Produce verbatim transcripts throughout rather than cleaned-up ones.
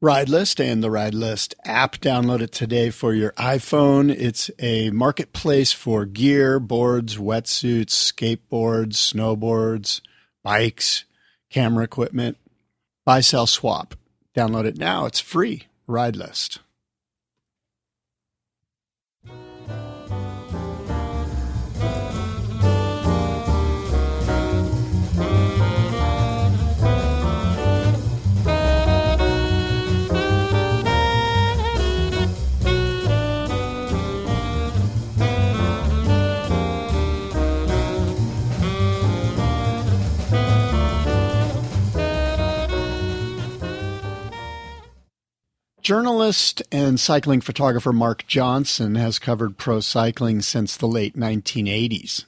Ride List and the Ride List app. Download it today for your iPhone. It's a marketplace for gear, boards, wetsuits, skateboards, snowboards, bikes, camera equipment. Buy, sell, swap. Download it now. It's free. Ride List. Journalist and cycling photographer Mark Johnson has covered pro cycling since the late nineteen eighties.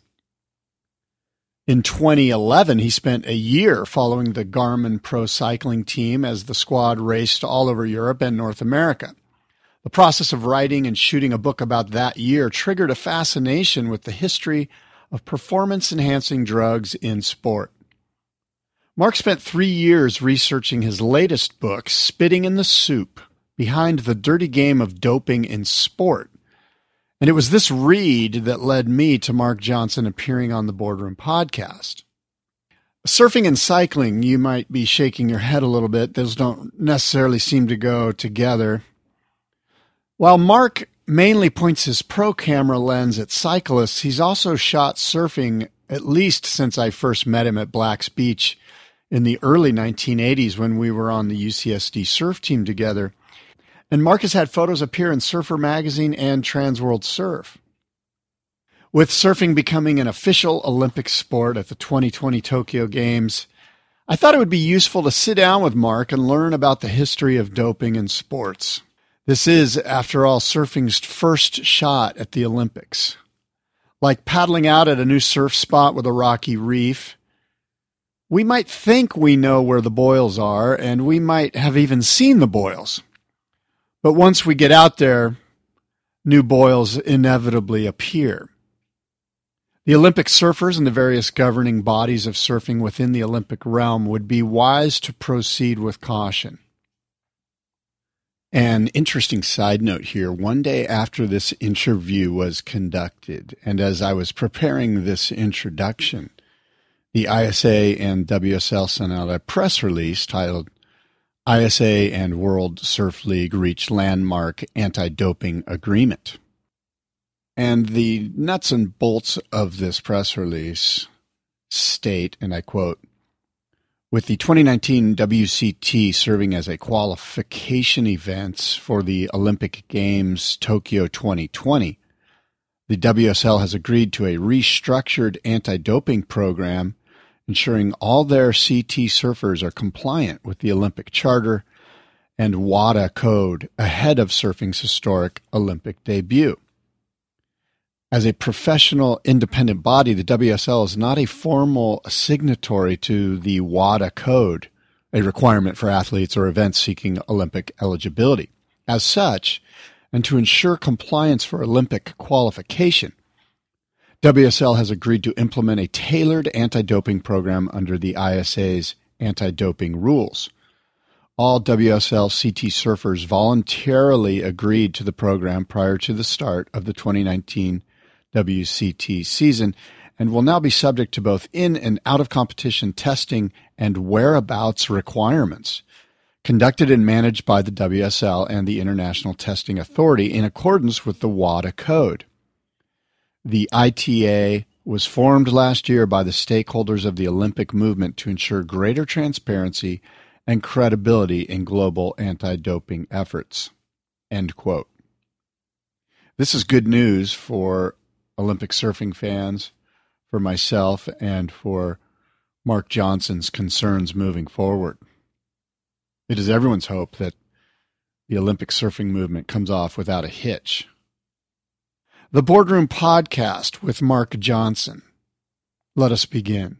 In twenty eleven, he spent a year following the Garmin Pro Cycling team as the squad raced all over Europe and North America. The process of writing and shooting a book about that year triggered a fascination with the history of performance-enhancing drugs in sport. Mark spent three years researching his latest book, Spitting in the Soup: Behind the Dirty Game of Doping in Sport. And it was this read that led me to Mark Johnson appearing on the Boardroom podcast. Surfing and cycling, you might be shaking your head a little bit. Those don't necessarily seem to go together. While Mark mainly points his pro camera lens at cyclists, he's also shot surfing at least since I first met him at Black's Beach in the early nineteen eighties when we were on the U C S D surf team together. And Mark has had photos appear in Surfer Magazine and Transworld Surf. With surfing becoming an official Olympic sport at the twenty twenty Tokyo Games, I thought it would be useful to sit down with Mark and learn about the history of doping in sports. This is, after all, surfing's first shot at the Olympics. Like paddling out at a new surf spot with a rocky reef, we might think we know where the boils are, and we might have even seen the boils. But once we get out there, new boils inevitably appear. The Olympic surfers and the various governing bodies of surfing within the Olympic realm would be wise to proceed with caution. An interesting side note here, one day after this interview was conducted, and as I was preparing this introduction, the I S A and W S L sent out a press release titled, I S A and World Surf League reach landmark anti-doping agreement. And the nuts and bolts of this press release state, and I quote, with the twenty nineteen W C T serving as a qualification event for the Olympic Games Tokyo twenty twenty, the W S L has agreed to a restructured anti-doping program ensuring all their C T surfers are compliant with the Olympic Charter and WADA code ahead of surfing's historic Olympic debut. As a professional independent body, the W S L is not a formal signatory to the WADA code, a requirement for athletes or events seeking Olympic eligibility. As such, and to ensure compliance for Olympic qualification, W S L has agreed to implement a tailored anti-doping program under the I S A's anti-doping rules. All W S L C T surfers voluntarily agreed to the program prior to the start of the twenty nineteen W C T season and will now be subject to both in and out-of-competition testing and whereabouts requirements, conducted and managed by the W S L and the International Testing Authority in accordance with the WADA code. The I T A was formed last year by the stakeholders of the Olympic movement to ensure greater transparency and credibility in global anti-doping efforts. End quote. This is good news for Olympic surfing fans, for myself, and for Mark Johnson's concerns moving forward. It is everyone's hope that the Olympic surfing movement comes off without a hitch. The Boardroom Podcast with Mark Johnson. Let us begin.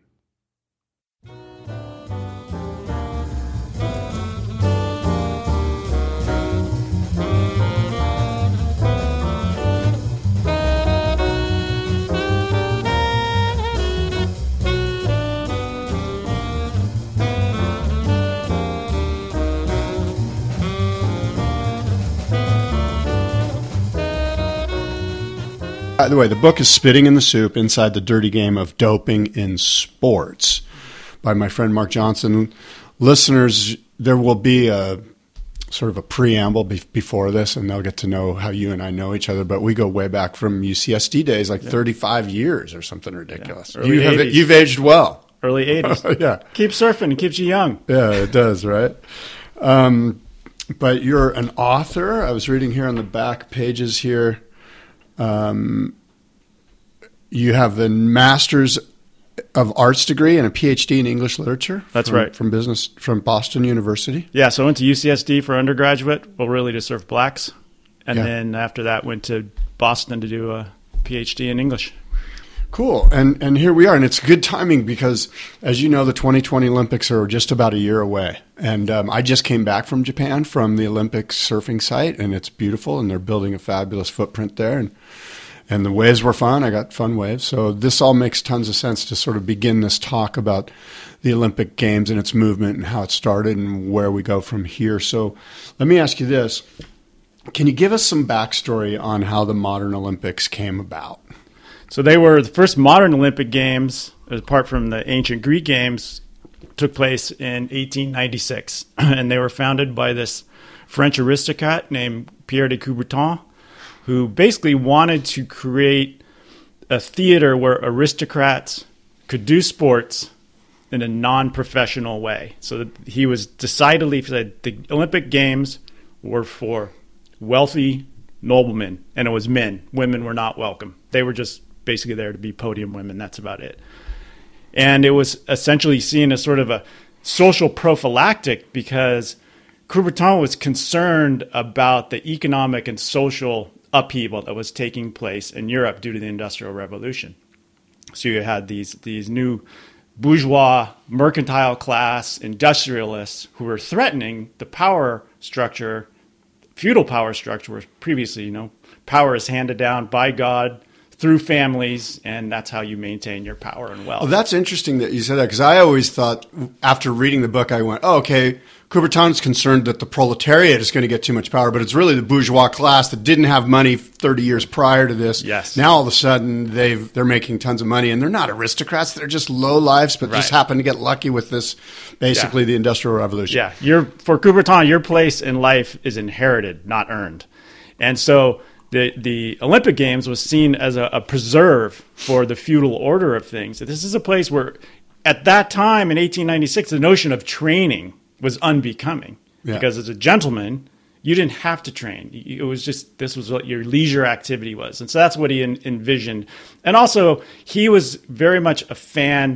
By the way, the book is Spitting in the Soup, Inside the Dirty Game of Doping in Sports by my friend Mark Johnson. Listeners, there will be a sort of a preamble be- before this, and they'll get to know how you and I know each other. But we go way back from U C S D days, like yeah. thirty-five years or something ridiculous. Yeah. You have, you've aged well. Early eighties. Yeah. Keep surfing. It keeps you young. Yeah, it does, right? Um, but you're an author. I was reading here on the back pages here. Um, you have a Master's of Arts degree and a P H D in English literature. That's from, right. From business, from Boston University. Yeah, so I went to U C S D for undergraduate, well, really to serve blacks. And yeah. then after that, went to Boston to do a P H D in English. Cool. And and here we are. And it's good timing because, as you know, the twenty twenty Olympics are just about a year away. And um, I just came back from Japan from the Olympic surfing site, and it's beautiful, and they're building a fabulous footprint there. And and the waves were fun. I got fun waves. So this all makes tons of sense to sort of begin this talk about the Olympic Games and its movement and how it started and where we go from here. So let me ask you this. Can you give us some backstory on how the modern Olympics came about? So they were the first modern Olympic Games, apart from the ancient Greek Games, took place in eighteen ninety-six. And they were founded by this French aristocrat named Pierre de Coubertin, who basically wanted to create a theater where aristocrats could do sports in a non-professional way. So that he was decidedly said the Olympic Games were for wealthy noblemen, and it was men. Women were not welcome. They were just basically there to be podium women. That's about it. And it was essentially seen as sort of a social prophylactic because Coubertin was concerned about the economic and social upheaval that was taking place in Europe due to the Industrial Revolution. So you had these these new bourgeois, mercantile class industrialists who were threatening the power structure, feudal power structure, where previously, you know, power is handed down by God through families, and that's how you maintain your power and wealth. Well, that's interesting that you said that, because I always thought, after reading the book, I went, oh, okay, Coubertin's concerned that the proletariat is going to get too much power, but it's really the bourgeois class that didn't have money thirty years prior to this. Yes. Now, all of a sudden, they've, they're making tons of money, and they're not aristocrats. They're just low lives, but right. just happen to get lucky with this, basically, yeah. the Industrial Revolution. Yeah. You're, for Coubertin, your place in life is inherited, not earned. And so The the Olympic Games was seen as a, a preserve for the feudal order of things. This is a place where, at that time in eighteen ninety-six, the notion of training was unbecoming. Yeah. Because as a gentleman, you didn't have to train. It was just, this was what your leisure activity was. And so that's what he en- envisioned. And also, he was very much a fan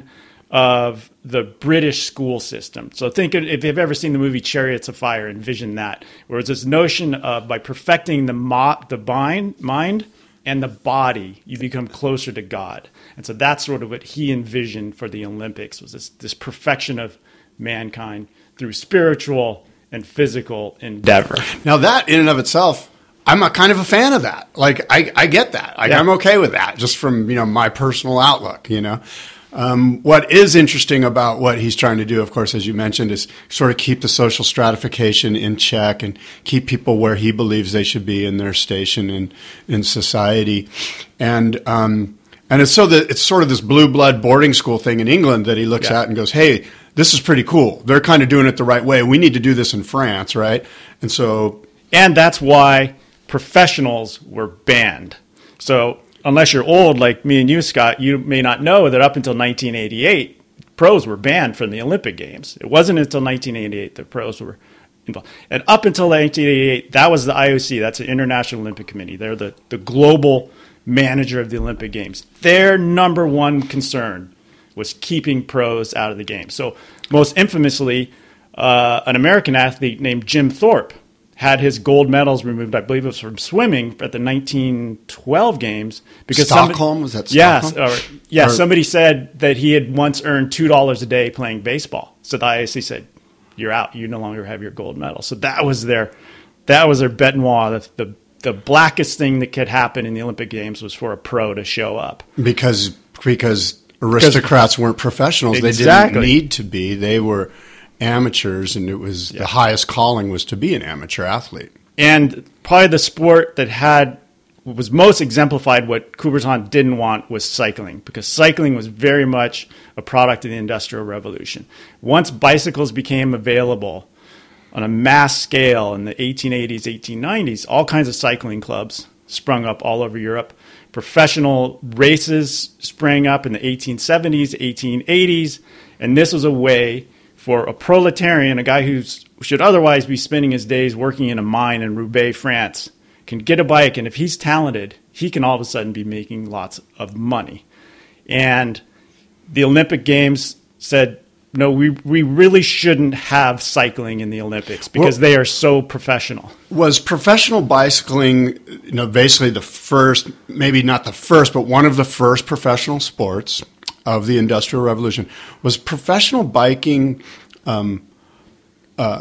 of the British school system. So think, if you've ever seen the movie Chariots of Fire, envision that, where it's this notion of by perfecting the mo- the mind, mind and the body, you become closer to God. And so that's sort of what he envisioned for the Olympics, was this, this perfection of mankind through spiritual and physical endeavor. Now that in and of itself, I'm a kind of a fan of that. Like, I, I get that. Like, yeah. I'm okay with that, just from, you know, my personal outlook, you know. Um, what is interesting about what he's trying to do, of course, as you mentioned, is sort of keep the social stratification in check and keep people where he believes they should be in their station in, in society. And um, and it's so that it's sort of this blue blood boarding school thing in England that he looks yeah. at and goes, hey, this is pretty cool. They're kind of doing it the right way. We need to do this in France, right? And so... And that's why professionals were banned. So... unless you're old like me and you, Scott, you may not know that up until nineteen eighty-eight, pros were banned from the Olympic Games. It wasn't until nineteen eighty-eight that pros were involved. And up until nineteen eighty-eight, that was the I O C. That's the International Olympic Committee. They're the, the global manager of the Olympic Games. Their number one concern was keeping pros out of the game. So most infamously, uh, an American athlete named Jim Thorpe had his gold medals removed, I believe it was from swimming, at the nineteen twelve Games. Because Stockholm? Somebody, was that yes, Stockholm? Or, yeah, or, somebody said that he had once earned two dollars a day playing baseball. So the I O C said, you're out. You no longer have your gold medal. So that was their that was their bête noire. The, the, the blackest thing that could happen in the Olympic Games was for a pro to show up. Because, because aristocrats because, weren't professionals. Exactly. They didn't need to be. They were amateurs, and it was yeah. the highest calling was to be an amateur athlete. And probably the sport that had was most exemplified what Coubertin didn't want was cycling, because cycling was very much a product of the Industrial Revolution. Once bicycles became available on a mass scale in the eighteen eighties, eighteen nineties, all kinds of cycling clubs sprung up all over Europe. Professional races sprang up in the eighteen seventies, eighteen eighties, and this was a way for a proletarian, a guy who should otherwise be spending his days working in a mine in Roubaix, France, can get a bike, and if he's talented, he can all of a sudden be making lots of money. And the Olympic Games said, no, we we really shouldn't have cycling in the Olympics because well, they are so professional. Was professional bicycling, you know, basically the first, maybe not the first, but one of the first professional sports of the Industrial Revolution? Was professional biking um, uh,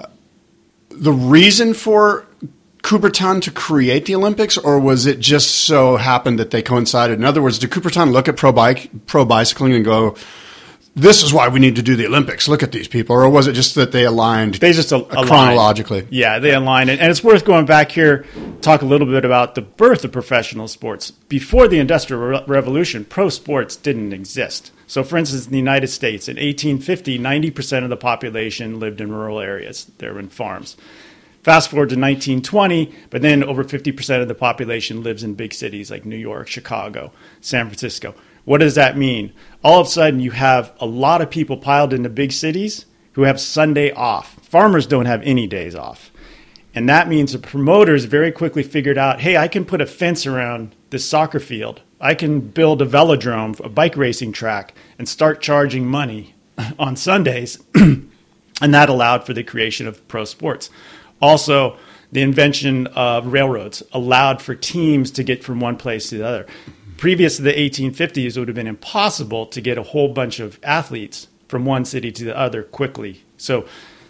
the reason for Coubertin to create the Olympics, or was it just so happened that they coincided? In other words, did Coubertin look at pro bike, pro bicycling and go, this is why we need to do the Olympics, look at these people? Or was it just that they aligned they just al- aligned. chronologically? Yeah, they aligned. And it's worth going back here, talk a little bit about the birth of professional sports. Before the Industrial Re- Revolution, pro sports didn't exist. So, for instance, in the United States, in eighteen fifty, ninety percent of the population lived in rural areas. They were in farms. Fast forward to nineteen twenty, but then over fifty percent of the population lives in big cities like New York, Chicago, San Francisco. What does that mean? All of a sudden, you have a lot of people piled into big cities who have Sunday off. Farmers don't have any days off. And that means the promoters very quickly figured out, hey, I can put a fence around this soccer field. I can build a velodrome, a bike racing track, and start charging money on Sundays. And that allowed for the creation of pro sports. Also, the invention of railroads allowed for teams to get from one place to the other. Previous to the eighteen fifties, it would have been impossible to get a whole bunch of athletes from one city to the other quickly. So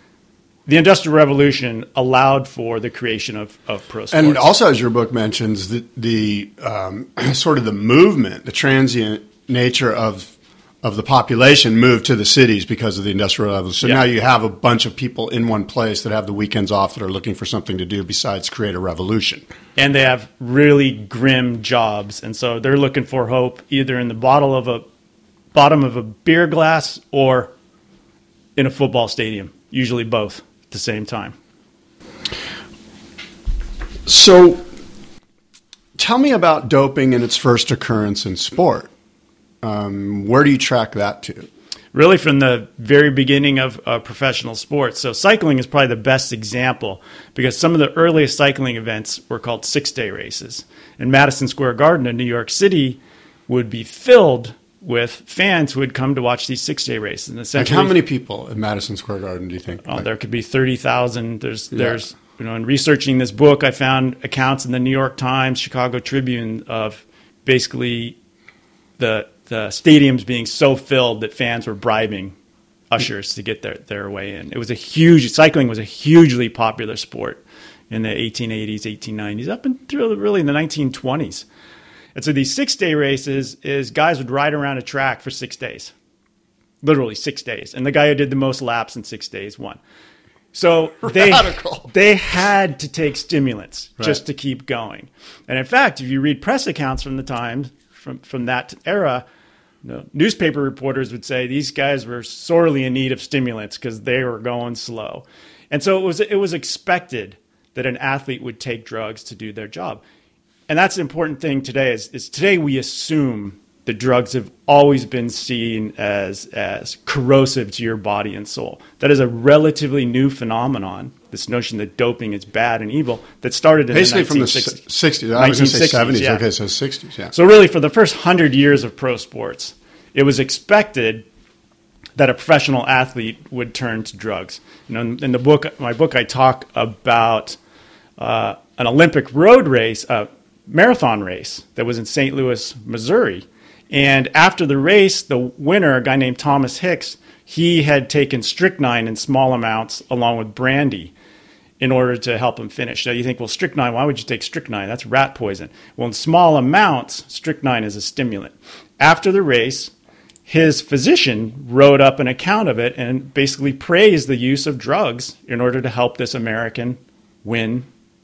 the Industrial Revolution allowed for the creation of, of pro sports. And also, as your book mentions, the, the um, sort of the movement, the transient nature of of the population moved to the cities because of the Industrial Revolution. So yeah. Now you have a bunch of people in one place that have the weekends off that are looking for something to do besides create a revolution. And they have really grim jobs. And so they're looking for hope either in the bottle of a bottom of a beer glass or in a football stadium, usually both at the same time. So tell me about doping and its first occurrence in sport. Um, where do you track that to? Really from the very beginning of uh, professional sports. So cycling is probably the best example because some of the earliest cycling events were called six-day races. And Madison Square Garden in New York City would be filled with fans who would come to watch these six-day races. And essentially, like how many people in Madison Square Garden do you think? Oh, like, there could be thirty thousand. There's, yeah. there's, you know, in researching this book, I found accounts in the New York Times, Chicago Tribune of basically the the stadiums being so filled that fans were bribing ushers to get their, their way in. It was a huge, cycling was a hugely popular sport in the eighteen eighties, eighteen nineties, up until really in the nineteen twenties. And so these six-day races is guys would ride around a track for six days, literally six days. And the guy who did the most laps in six days won. So they, they had to take stimulants right. just to keep going. And in fact, if you read press accounts from the time, from, from that era, no, newspaper reporters would say these guys were sorely in need of stimulants because they were going slow. And so it was it was expected that an athlete would take drugs to do their job. And that's the important thing today is, is today we assume that drugs have always been seen as, as corrosive to your body and soul. That is a relatively new phenomenon, this notion that doping is bad and evil, that started in basically the nineteen sixties. From the sixties. I was going to say seventies. Yeah. Okay, so sixties, yeah. So really for the first hundred years of pro sports, it was expected that a professional athlete would turn to drugs. You know, in, in the book, my book, I talk about uh, an Olympic road race, a marathon race that was in Saint Louis, Missouri. And after the race, the winner, a guy named Thomas Hicks, he had taken strychnine in small amounts along with brandy in order to help him finish. Now you think, well, strychnine, why would you take strychnine? That's rat poison. Well, in small amounts, strychnine is a stimulant. After the race, his physician wrote up an account of it and basically praised the use of drugs in order to help this American win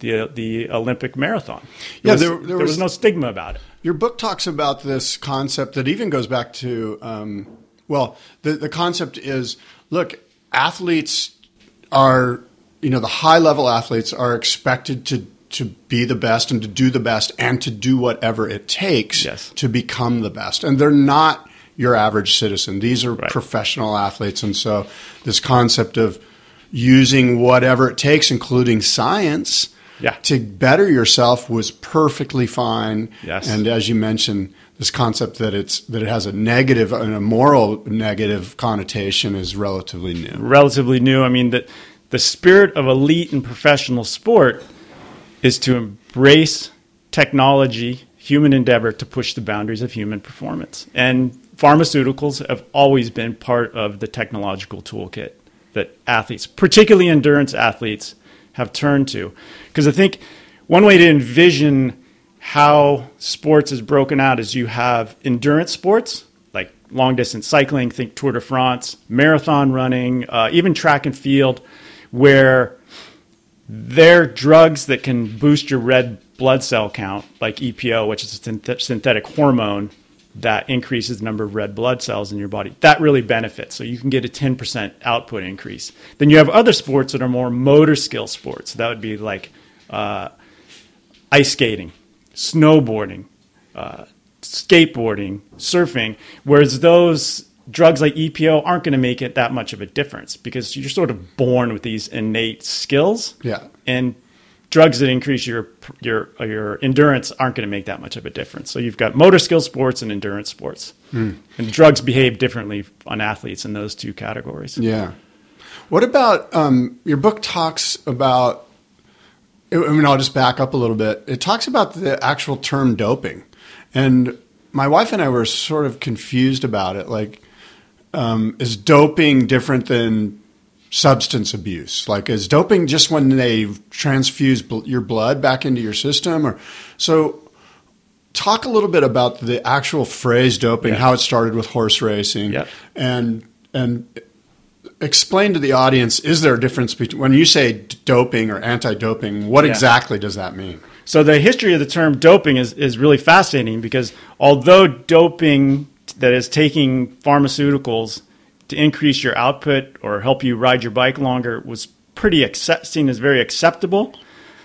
the the Olympic marathon. There Yeah, was, there, there, there was, was no stigma about it. Your book talks about this concept that even goes back to, um, well, the, the concept is, look, athletes are, you know, the high-level athletes are expected to to be the best and to do the best and to do whatever it takes yes. to become the best. And they're not your average citizen. These are right. professional athletes. And so this concept of using whatever it takes, including science, yeah. to better yourself was perfectly fine. Yes. And as you mentioned, this concept that it's that it has a negative and a moral negative connotation is relatively new. Relatively new. I mean, the, the spirit of elite and professional sport is to embrace technology, human endeavor to push the boundaries of human performance. And pharmaceuticals have always been part of the technological toolkit that athletes, particularly endurance athletes, have turned to. Because I think one way to envision how sports is broken out is you have endurance sports, like long-distance cycling, think Tour de France, marathon running, uh, even track and field, where they're drugs that can boost your red blood cell count, like E P O, which is a synth- synthetic hormone that increases the number of red blood cells in your body. That really benefits. So you can get a ten percent output increase. Then you have other sports that are more motor skill sports. That would be like uh, ice skating, snowboarding, uh, skateboarding, surfing, whereas those drugs like E P O aren't going to make it that much of a difference because you're sort of born with these innate skills. Yeah. And drugs that increase your your your endurance aren't going to make that much of a difference. So you've got motor skill sports and endurance sports. Mm. And drugs behave differently on athletes in those two categories. Yeah. What about um, your book talks about, I mean, I'll just back up a little bit. It talks about the actual term doping. And my wife and I were sort of confused about it. Like, um, is doping different than substance abuse? Like, is doping just when they transfuse bl- your blood back into your system? Or so talk a little bit about the actual phrase doping, yeah. how it started with horse racing, yep. and and explain to the audience, is there a difference between when you say doping or anti-doping, what yeah. exactly does that mean? So the history of the term doping is, is really fascinating because although doping, that is taking pharmaceuticals to increase your output or help you ride your bike longer, was pretty accept, seen as very acceptable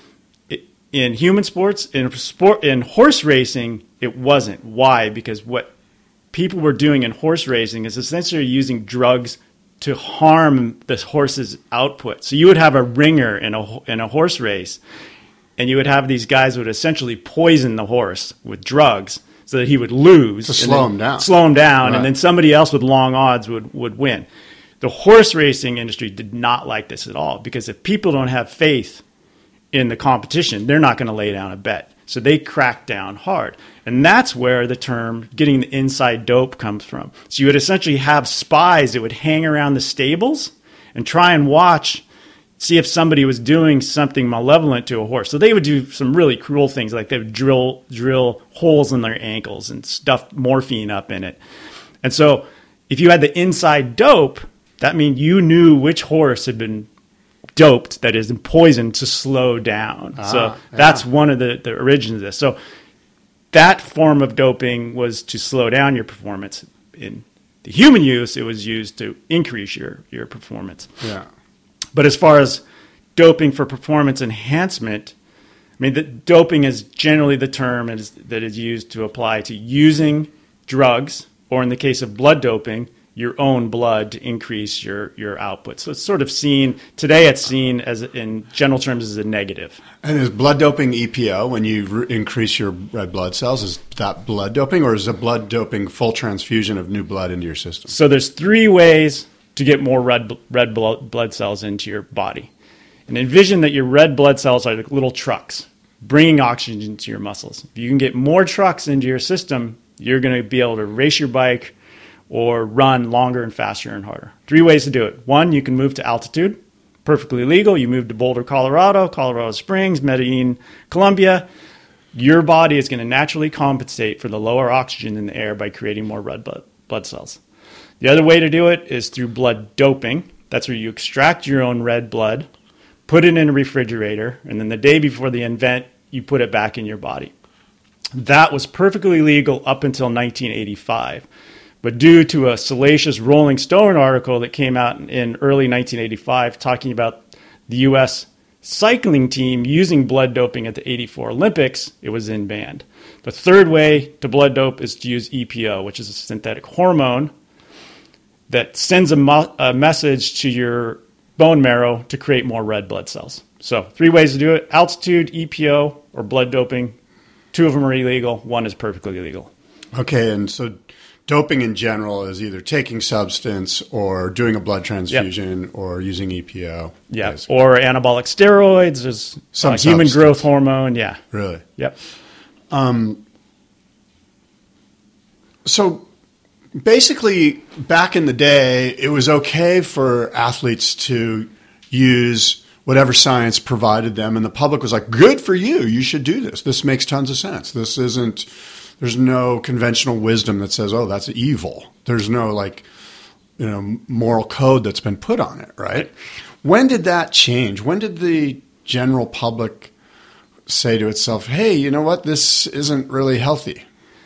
in human sports. In sport, in horse racing, it wasn't. Why? Because what people were doing in horse racing is essentially using drugs to harm the horse's output. So you would have a ringer in a in a horse race, and you would have these guys who would essentially poison the horse with drugs so that he would lose. To slow him down. Slow him down, right. and then somebody else with long odds would, would win. The horse racing industry did not like this at all because if people don't have faith in the competition, they're not going to lay down a bet. So they cracked down hard. And that's where the term getting the inside dope comes from. So you would essentially have spies that would hang around the stables and try and watch, see if somebody was doing something malevolent to a horse. So they would do some really cruel things, like they would drill drill holes in their ankles and stuff morphine up in it. And so if you had the inside dope, that means you knew which horse had been doped, that is, poisoned to slow down. Ah, so that's yeah. one of the, the origins of this. So that form of doping was to slow down your performance. In the human use, it was used to increase your, your performance. Yeah. But as far as doping for performance enhancement, I mean, the, doping is generally the term is, that is used to apply to using drugs, or in the case of blood doping, your own blood to increase your, your output. So it's sort of seen, today it's seen as in general terms as a negative. And is blood doping E P O when you re- increase your red blood cells? Is that blood doping, or is a blood doping full transfusion of new blood into your system? So there's three ways to get more red red blood, blood cells into your body. And envision that your red blood cells are like little trucks bringing oxygen to your muscles. If you can get more trucks into your system, you're going to be able to race your bike or run longer and faster and harder. Three ways to do it. One, you can move to altitude. Perfectly legal. You move to Boulder, Colorado, Colorado Springs, Medellin, Colombia. Your body is going to naturally compensate for the lower oxygen in the air by creating more red blood, blood cells. The other way to do it is through blood doping. That's where you extract your own red blood, put it in a refrigerator, and then the day before the event, you put it back in your body. That was perfectly legal up until nineteen eighty-five. But due to a salacious Rolling Stone article that came out in early nineteen eighty-five talking about the U S cycling team using blood doping at the eighty-four Olympics, it was in banned. The third way to blood dope is to use E P O, which is a synthetic hormone that sends a, mo- a message to your bone marrow to create more red blood cells. So three ways to do it: altitude, E P O, or blood doping. Two of them are illegal. One is perfectly legal. Okay, and so doping in general is either taking substance or doing a blood transfusion yep. or using E P O. Yeah, basically. Or anabolic steroids, is some uh, human growth hormone. Yeah. Really? Yep. Um. So basically, back in the day, it was okay for athletes to use whatever science provided them, and the public was like, good for you, you should do this. This makes tons of sense. This isn't, there's no conventional wisdom that says, oh, that's evil. There's no, like, you know, moral code that's been put on it, right? When did that change? When did the general public say to itself, hey, you know what, this isn't really healthy?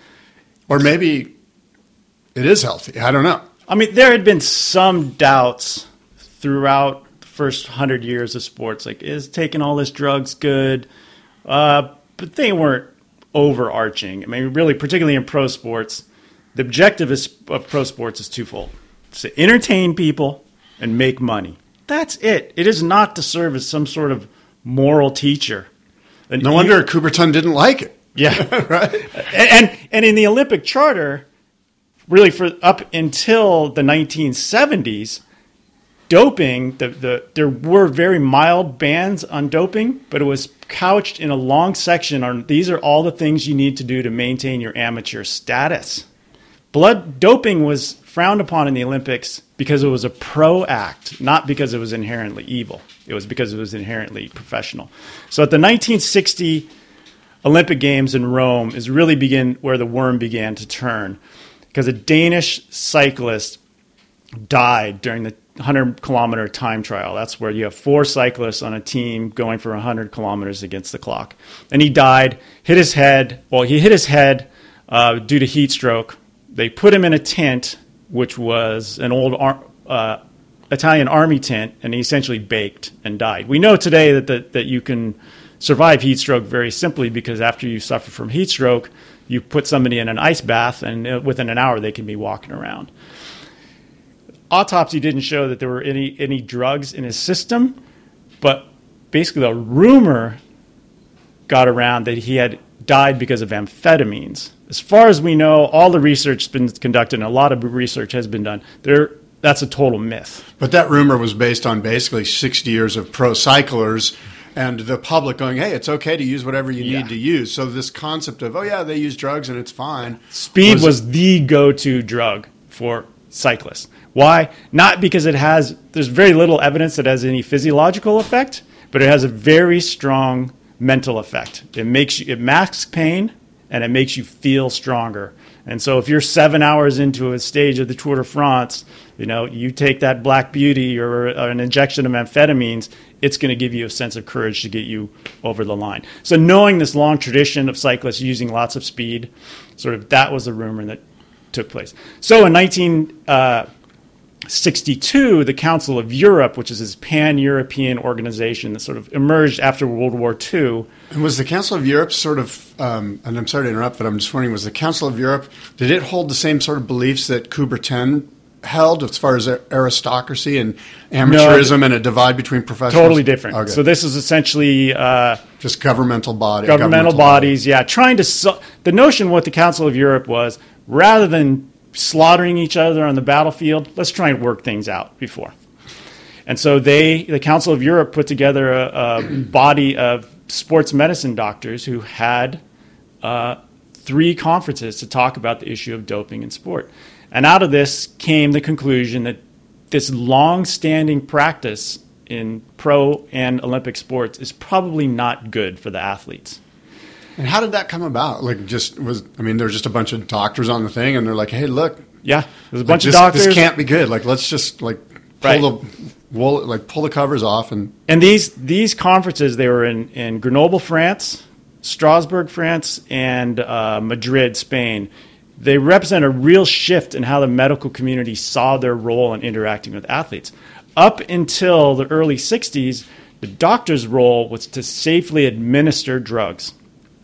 Or maybe it is healthy. I don't know. I mean, there had been some doubts throughout the first hundred years of sports. Like, is taking all this drugs good? Uh, but they weren't overarching. I mean, really, particularly in pro sports, the objective is, of pro sports is twofold. It's to entertain people and make money. That's it. It is not to serve as some sort of moral teacher. And no wonder Coubertin didn't like it. Yeah. Right. And, and and in the Olympic Charter, really for up until the nineteen seventies, doping, the, the there were very mild bans on doping, but it was couched in a long section on these are all the things you need to do to maintain your amateur status. Blood doping was frowned upon in the Olympics because it was a pro act, not because it was inherently evil. It was because it was inherently professional. So at the nineteen sixty Olympic Games in Rome is really begin where the worm began to turn, because a Danish cyclist died during the hundred kilometer time trial. That's where you have four cyclists on a team going for one hundred kilometers against the clock. And he died, hit his head. Well, he hit his head uh, due to heat stroke. They put him in a tent, which was an old ar- uh, Italian army tent, and he essentially baked and died. We know today that the, that you can survive heat stroke very simply because after you suffer from heat stroke, you put somebody in an ice bath, and within an hour they can be walking around. Autopsy didn't show that there were any, any drugs in his system, but basically the rumor got around that he had died because of amphetamines. As far as we know, all the research has been conducted, and a lot of research has been done. There, that's a total myth. But that rumor was based on basically sixty years of pro cyclers and the public going, hey, it's okay to use whatever you yeah. need to use. So this concept of, oh, yeah, they use drugs and it's fine. Speed was, was the go-to drug for cyclists. Why? Not because it has, there's very little evidence that it has any physiological effect, but it has a very strong mental effect. It makes you, it masks pain, and it makes you feel stronger. And so if you're seven hours into a stage of the Tour de France, you know, you take that Black Beauty or, or an injection of amphetamines, it's going to give you a sense of courage to get you over the line. So knowing this long tradition of cyclists using lots of speed, sort of that was the rumor that took place. So in nineteen sixty-two, the Council of Europe, which is this pan-European organization that sort of emerged after World War Two. And was the Council of Europe sort of, um, and I'm sorry to interrupt, but I'm just wondering, was the Council of Europe, did it hold the same sort of beliefs that Coubertin held as far as aristocracy and amateurism no, and a divide between professionals? Totally different. Okay. So this is essentially Uh, just governmental body. Governmental, governmental bodies, body. yeah. Trying to, su- the notion what the Council of Europe was, rather than slaughtering each other on the battlefield, let's try and work things out before. And so they, the Council of Europe put together a, a body of sports medicine doctors who had uh, three conferences to talk about the issue of doping in sport. And out of this came the conclusion that this long-standing practice in pro and Olympic sports is probably not good for the athletes. And how did that come about? Like, just was I mean, there's just a bunch of doctors on the thing, and they're like, "Hey, look, yeah, there's a like bunch this, of doctors. This can't be good. Like, let's just like pull right. the wool, like pull the covers off. And and these these conferences, they were in, in Grenoble, France, Strasbourg, France, and uh, Madrid, Spain. They represent a real shift in how the medical community saw their role in interacting with athletes. Up until the early sixties, the doctor's role was to safely administer drugs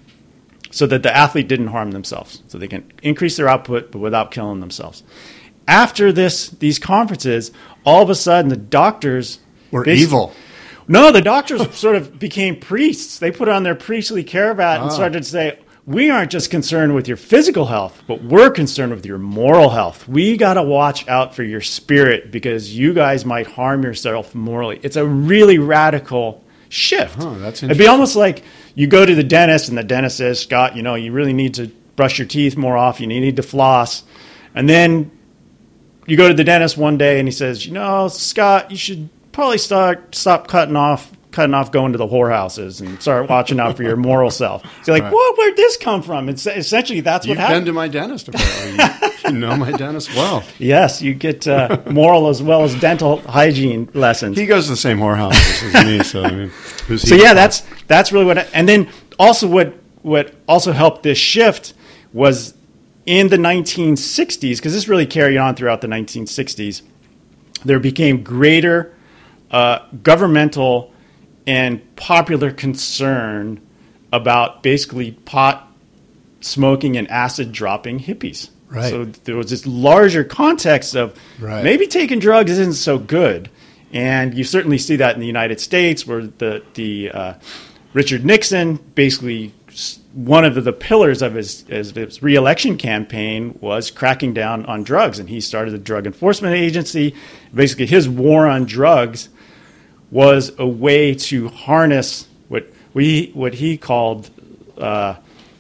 so that the athlete didn't harm themselves, so they can increase their output but without killing themselves. After this, these conferences, all of a sudden the doctors were evil. No, the doctors sort of became priests. They put on their priestly cravat and Ah. started to say, we aren't just concerned with your physical health, but we're concerned with your moral health. We got to watch out for your spirit because you guys might harm yourself morally. It's a really radical shift. Oh, that's It'd be almost like you go to the dentist and the dentist says, Scott, you know, you really need to brush your teeth more often. You need to floss. And then you go to the dentist one day and he says, you know, Scott, you should probably start stop cutting off cutting off going to the whorehouses and start watching out for your moral self. So you're like, Right. whoa, where'd this come from? It's essentially that's You've what happened. been to my dentist, apparently. You, you know my dentist well. Yes, you get uh, moral as well as dental hygiene lessons. He goes to the same whorehouse as me, so I mean, who's he? So yeah, that's that's really what. And then also what what also helped this shift was in the nineteen sixties, because this really carried on throughout the nineteen sixties. There became greater uh, governmental and popular concern about basically pot smoking and acid dropping hippies. Right. So there was this larger context of Right. maybe taking drugs isn't so good. And you certainly see that in the United States, where the, the uh, Richard Nixon, basically s- one of the, the pillars of his, his, his re-election campaign was cracking down on drugs. And he started the Drug Enforcement Agency. Basically, his war on drugs was a way to harness what we what he called uh,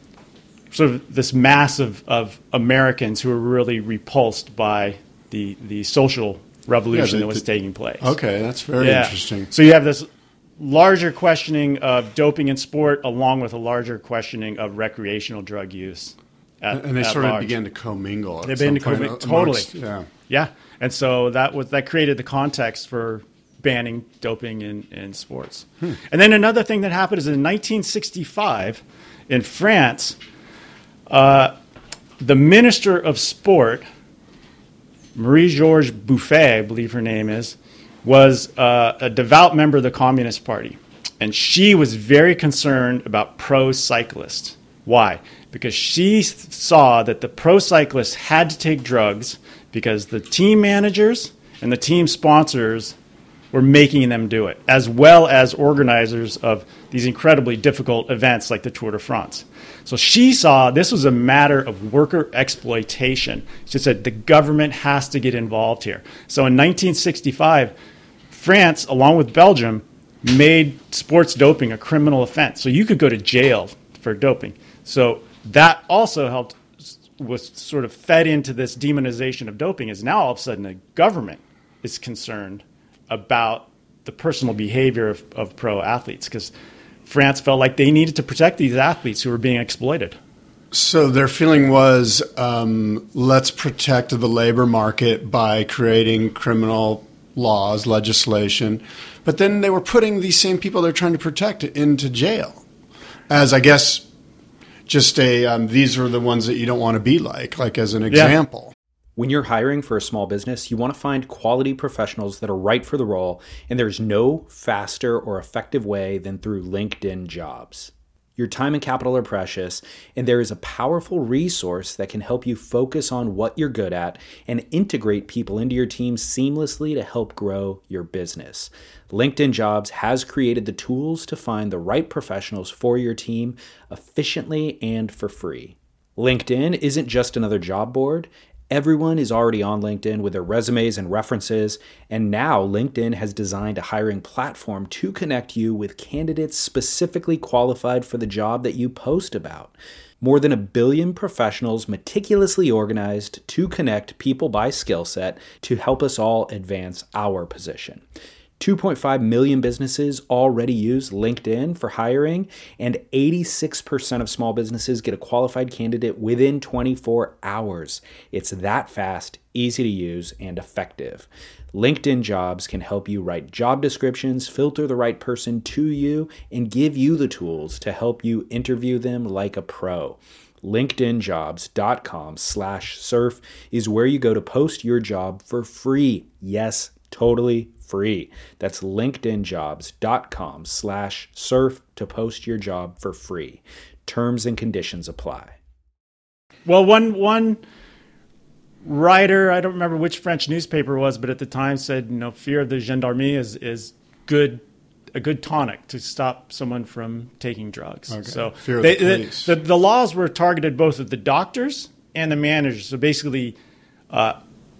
sort of this mass of, of Americans who were really repulsed by the the social revolution Yeah, the- that was the- taking place. Okay, that's very Yeah. interesting. So you have this larger questioning of doping in sport, along with a larger questioning of recreational drug use. At, And they at sort of large. began to commingle. at They began some to point commingle- amongst- totally. Yeah. Yeah, and so that was that created the context for banning doping in, in sports. Hmm. And then another thing that happened is in nineteen sixty-five in France, uh, the Minister of Sport, Marie-Georges Buffet, I believe her name is, was uh, a devout member of the Communist Party. And she was very concerned about pro cyclists. Why? Because she saw that the pro cyclists had to take drugs because the team managers and the team sponsors were making them do it, as well as organizers of these incredibly difficult events like the Tour de France. So she saw this was a matter of worker exploitation. She said the government has to get involved here. So in nineteen sixty-five, France, along with Belgium, made sports doping a criminal offense. So you could go to jail for doping. So that also helped, was sort of fed into this demonization of doping, is now all of a sudden the government is concerned about the personal behavior of, of pro athletes, because France felt like they needed to protect these athletes who were being exploited. So their feeling was, um, let's protect the labor market by creating criminal laws, legislation. But then they were putting these same people they're trying to protect into jail. As, I guess, just a, um, these are the ones that you don't want to be like, like as an example. When you're hiring for a small business, you want to find quality professionals that are right for the role, and there's no faster or effective way than through LinkedIn Jobs. Your time and capital are precious, and there is a powerful resource that can help you focus on what you're good at and integrate people into your team seamlessly to help grow your business. LinkedIn Jobs has created the tools to find the right professionals for your team efficiently and for free. LinkedIn isn't just another job board. Everyone is already on LinkedIn with their resumes and references, and now LinkedIn has designed a hiring platform to connect you with candidates specifically qualified for the job that you post about. More than a billion professionals meticulously organized to connect people by skill set to help us all advance our position. two point five million businesses already use LinkedIn for hiring, and eighty-six percent of small businesses get a qualified candidate within twenty-four hours. It's that fast, easy to use, and effective. LinkedIn Jobs can help you write job descriptions, filter the right person to you, and give you the tools to help you interview them like a pro. LinkedInjobs.com slash surf is where you go to post your job for free. Yes, totally free. That's LinkedInjobs.com slash surf to post your job for free. Terms and conditions apply. Well, one one writer, I don't remember which French newspaper it was, but at the time said, you know, fear of the gendarmerie is is good. A good tonic to stop someone from taking drugs. Okay. So Fear of they, the police. The, the, the laws were targeted both at the doctors and the managers. So basically, uh,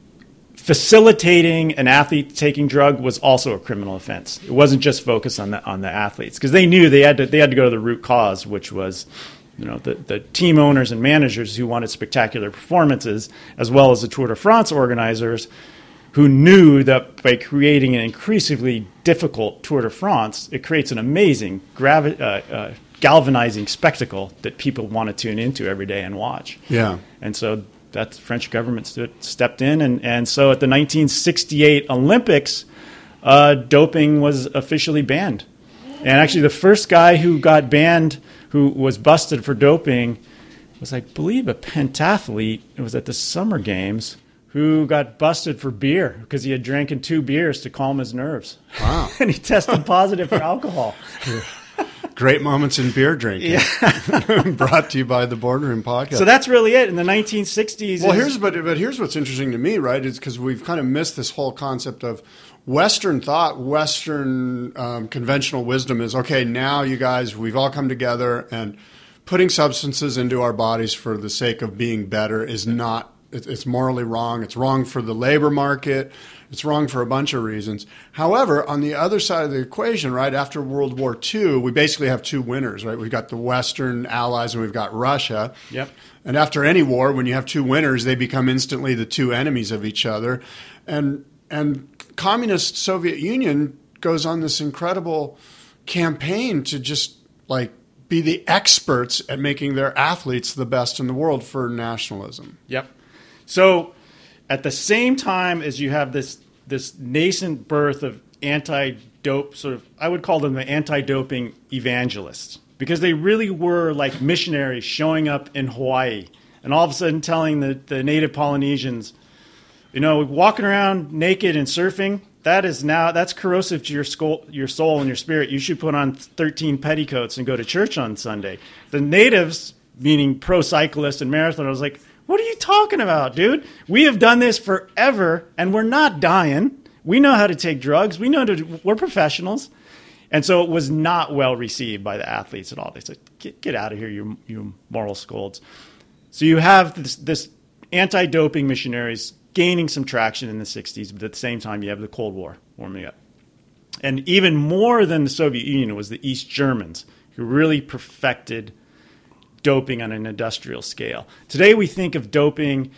facilitating an athlete taking drug was also a criminal offense. It wasn't just focused on the on the athletes, because they knew they had to they had to go to the root cause, which was, you know, the, the team owners and managers who wanted spectacular performances, as well as the Tour de France organizers, who knew that by creating an increasingly difficult Tour de France, it creates an amazing gravi- uh, uh, galvanizing spectacle that people want to tune into every day and watch. Yeah. And so that the French government stood, stepped in. And, and so at the nineteen sixty-eight Olympics, uh, doping was officially banned. And actually the first guy who got banned, who was busted for doping, was, I believe, a pentathlete. It was at the Summer Games, who got busted for beer because he had drinking two beers to calm his nerves. Wow. And he tested positive for alcohol. Great moments in beer drinking. Yeah. Brought to you by the Boardroom Podcast. So that's really it in the nineteen sixties. Well, is, here's but but here's what's interesting to me, right? Is because we've kind of missed this whole concept of Western thought, Western um, conventional wisdom is, okay, now you guys, we've all come together, and putting substances into our bodies for the sake of being better is not. It's morally wrong. It's wrong for the labor market. It's wrong for a bunch of reasons. However, on the other side of the equation, right, after World War Two, we basically have two winners, right? We've got the Western allies and we've got Russia. Yep. And after any war, when you have two winners, they become instantly the two enemies of each other. And and communist Soviet Union goes on this incredible campaign to just like be the experts at making their athletes the best in the world for nationalism. Yep. So at the same time as you have this this nascent birth of anti-dope sort of, I would call them the anti-doping evangelists, because they really were like missionaries showing up in Hawaii and all of a sudden telling the, the native Polynesians, you know, walking around naked and surfing, that is now, that's corrosive to your soul, your soul and your spirit. You should put on thirteen petticoats and go to church on Sunday. The natives, meaning pro cyclists and marathoners, was like, what are you talking about, dude? We have done this forever, and we're not dying. We know how to take drugs. We know to, we're professionals. And so it was not well received by the athletes at all. They said, get, get out of here, you, you moral scolds. So you have this, this anti-doping missionaries gaining some traction in the sixties, but at the same time, you have the Cold War warming up. And even more than the Soviet Union was the East Germans, who really perfected doping on an industrial scale. Today we think of doping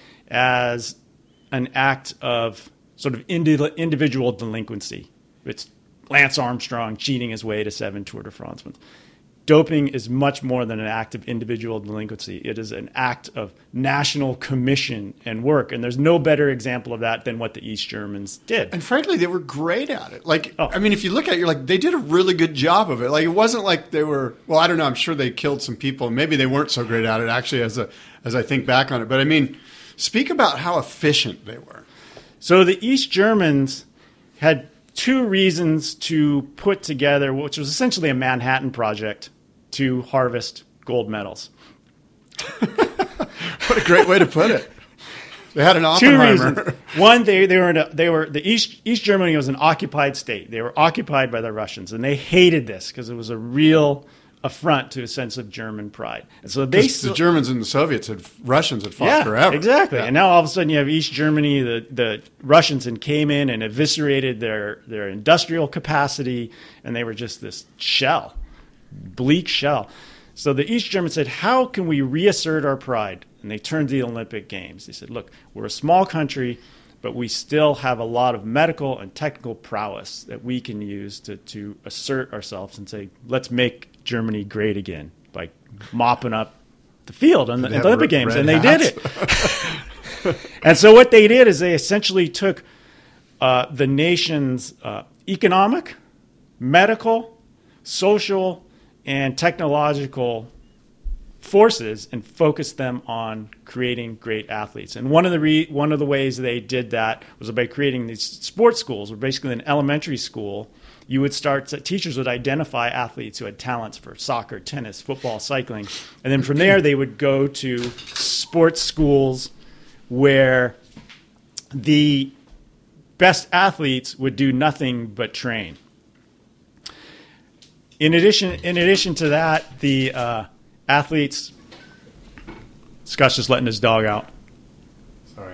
as an act of sort of indi- individual delinquency. It's Lance Armstrong cheating his way to seven Tour de France wins. Doping is much more than an act of individual delinquency. It is an act of national commission and work. And there's no better example of that than what the East Germans did. And frankly, they were great at it. Like, oh. I mean, if you look at it, you're like, they did a really good job of it. Like, it wasn't like they were, well, I don't know. I'm sure they killed some people. Maybe they weren't so great at it, actually, as a, as I think back on it. But I mean, speak about how efficient they were. So the East Germans had two reasons to put together, which was essentially a Manhattan Project, to harvest gold medals. What a great way to put it. They had an Two Oppenheimer. reasons. One, they they were in a, they were the East East Germany was an occupied state. They were occupied by the Russians, and they hated this because it was a real affront to a sense of German pride. And so they the Germans and the Soviets had Russians had fought yeah, forever. Exactly. Yeah. And now all of a sudden you have East Germany, the, the Russians and came in and eviscerated their, their industrial capacity, and they were just this shell, bleak shell. So the East Germans said, how can we reassert our pride? And they turned to the Olympic Games. They said, look, we're a small country, but we still have a lot of medical and technical prowess that we can use to, to assert ourselves and say, let's make Germany great again by mopping up the field on the, the Olympic Games. And they hats. did it. And so what they did is they essentially took uh, the nation's uh, economic, medical, social, and technological forces and focus them on creating great athletes. And one of the re- one of the ways they did that was by creating these sports schools, where basically in elementary school, you would start to, teachers would identify athletes who had talents for soccer, tennis, football, cycling. And then from there, they would go to sports schools where the best athletes would do nothing but train. In addition, in addition to that, the uh, athletes, Scott's just letting his dog out. Sorry.